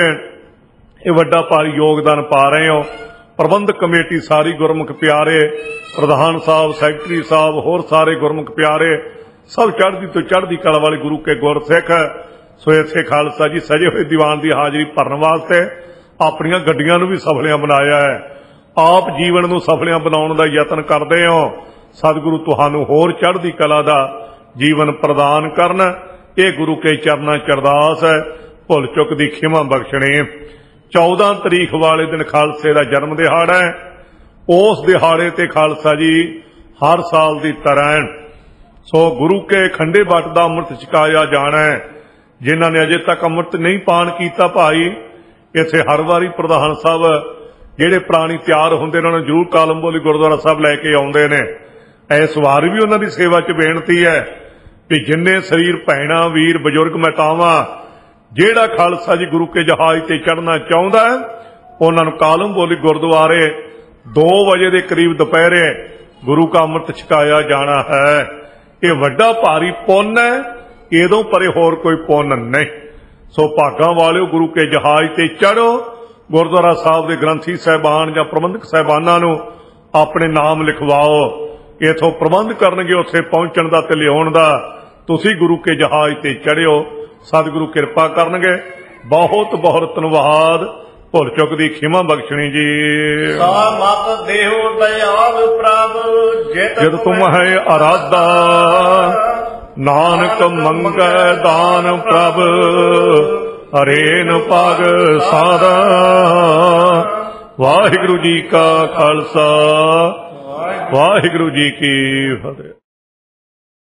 ਇਹ ਵੱਡਾ ਭਾਰੀ ਯੋਗਦਾਨ ਪਾ ਰਹੇ ਹੋ। ਪ੍ਰਬੰਧਕ ਕਮੇਟੀ ਸਾਰੀ ਗੁਰਮੁਖ ਪਿਆਰੇ, ਪ੍ਰਧਾਨ ਸਾਹਿਬ, ਸੈਕਟਰੀ ਸਾਹਿਬ, ਹੋਰ ਸਾਰੇ ਗੁਰਮੁਖ ਪਿਆਰੇ, ਸਭ ਚੜ੍ਹਦੀ ਤੋਂ ਚੜ੍ਹਦੀ ਕਲਾ ਵਾਲੇ ਗੁਰੂ ਕੇ ਗੁਰਸਿੱਖ ਸੋ ਇੱਥੇ ਖਾਲਸਾ ਜੀ ਸਜੇ ਹੋਏ ਦੀਵਾਨ ਦੀ ਹਾਜ਼ਰੀ ਭਰਨ ਵਾਸਤੇ ਆਪਣੀਆਂ ਗੱਡੀਆਂ ਨੂੰ ਵੀ ਸਫਲਿਆਂ ਬਣਾਇਆ ਹੈ। ਆਪ ਜੀਵਨ ਨੂੰ ਸਫਲਿਆਂ ਬਣਾਉਣ ਦਾ ਯਤਨ ਕਰਦੇ ਹੋ। ਸਤਿਗੁਰੂ ਤੁਹਾਨੂੰ ਹੋਰ ਚੜ੍ਹਦੀ ਕਲਾ ਦਾ ਜੀਵਨ ਪ੍ਰਦਾਨ ਕਰਨ। ਇਹ ਗੁਰੂ ਕੇ ਚਰਨਾਂ ਚ ਅਰਦਾਸ ਹੈ। ਭੁੱਲ ਚੁੱਕ ਦੀ ਖਿਮਾ ਬਖਸ਼ਣੇ। 14 ਤਰੀਕ ਵਾਲੇ ਦਿਨ ਖਾਲਸੇ ਦਾ ਜਨਮ ਦਿਹਾੜਾ ਹੈ। ਉਸ ਦਿਹਾੜੇ ਤੇ ਖਾਲਸਾ ਜੀ ਹਰ ਸਾਲ ਦੀ ਤਰ੍ਹਾਂ ਸੋ ਗੁਰੂ ਕੇ ਖੰਡੇ ਬੱਟ ਦਾ ਅੰਮ੍ਰਿਤ ਛਕਾਇਆ ਜਾਣਾ ਹੈ। ਜਿਨ੍ਹਾਂ ਨੇ ਅਜੇ ਤੱਕ ਅੰਮ੍ਰਿਤ ਨਹੀਂ ਪਾਨ ਕੀਤਾ ਭਾਈ, ਇੱਥੇ ਹਰ ਵਾਰੀ ਪ੍ਰਧਾਨ ਸਾਹਿਬ ਜਿਹੜੇ ਪ੍ਰਾਣੀ ਤਿਆਰ ਹੁੰਦੇ ਨੇ ਉਹਨਾਂ ਨੂੰ ਜ਼ਰੂਰ ਕਾਲਮਬੋਲੀ ਗੁਰਦੁਆਰਾ ਸਾਹਿਬ ਲੈ ਕੇ ਆਉਂਦੇ ਨੇ। ਇਸ ਵਾਰ ਵੀ ਉਹਨਾਂ ਦੀ ਸੇਵਾ 'ਚ ਬੇਨਤੀ ਹੈ ਕਿ ਜਿੰਨੇ ਸਰੀਰ ਭੈਣਾਂ ਵੀਰ ਬਜ਼ੁਰਗ ਮਾਤਾਵਾਂ ਜਿਹੜਾ ਖਾਲਸਾ ਜੀ ਗੁਰੂ ਕੇ ਜਹਾਜ਼ ਤੇ ਚੜ੍ਹਨਾ ਚਾਹੁੰਦਾ ਉਹਨਾਂ ਨੂੰ ਕਾਲਮਬੋਲੀ ਗੁਰਦੁਆਰੇ 2 ਵਜੇ ਦੇ ਕਰੀਬ ਦੁਪਹਿਰੇ ਗੁਰੂ ਕਾ ਅੰਮ੍ਰਿਤ ਛਕਾਇਆ ਜਾਣਾ ਹੈ। ਇਹ ਵੱਡਾ ਭਾਰੀ ਪੁੰਨ ਹੈ, ਇਹਦੋਂ ਪਰੇ ਹੋਰ ਕੋਈ ਪੁੰਨ ਨਹੀਂ। ਸੋ ਭਾਗਾਂ ਵਾਲਿਓ ਗੁਰੂ ਕੇ ਜਹਾਜ਼ ਤੇ ਚੜ੍ਹੋ। ਗੁਰਦੁਆਰਾ ਸਾਹਿਬ ਦੇ ਗ੍ਰੰਥੀ ਸਾਹਿਬਾਨ ਜਾਂ ਪ੍ਰਬੰਧਕ ਸਾਹਿਬਾਨਾਂ ਨੂੰ ਆਪਣੇ ਨਾਮ ਲਿਖਵਾਓ। ਇਥੋਂ ਪ੍ਰਬੰਧ ਕਰਨਗੇ ਉੱਥੇ ਪਹੁੰਚਣ ਦਾ ਤੇ ਲਿਆਉਣ ਦਾ। ਤੁਸੀਂ ਗੁਰੂ ਕੇ ਜਹਾਜ਼ ਤੇ ਚੜ੍ਹਿਓ, ਸਤਿਗੁਰੂ ਕਿਰਪਾ ਕਰਨਗੇ। ਬਹੁਤ ਬਹੁਤ ਧੰਨਵਾਦ। ਭੁੱਲ ਚੁੱਕ ਦੀ ਖਿਮਾ ਬਖਸ਼ਣੀ ਜੀ। ਸਾ ਮਤ ਦੇਹੁ ਦਇਆਲ ਪ੍ਰਭ ਜਦ ਤੁਮ ਹੈ ਅਰਾਧਾ, ਨਾਨਕ ਮੰਗੈ ਦਾਨ ਪ੍ਰਭ ਹਰੇਨ ਪਗ ਸਾਦਾ। ਵਾਹਿਗੁਰੂ ਜੀ ਕਾ ਖਾਲਸਾ, ਵਾਹਿਗੁਰੂ ਜੀ ਕੀ ਫਤਿਹ।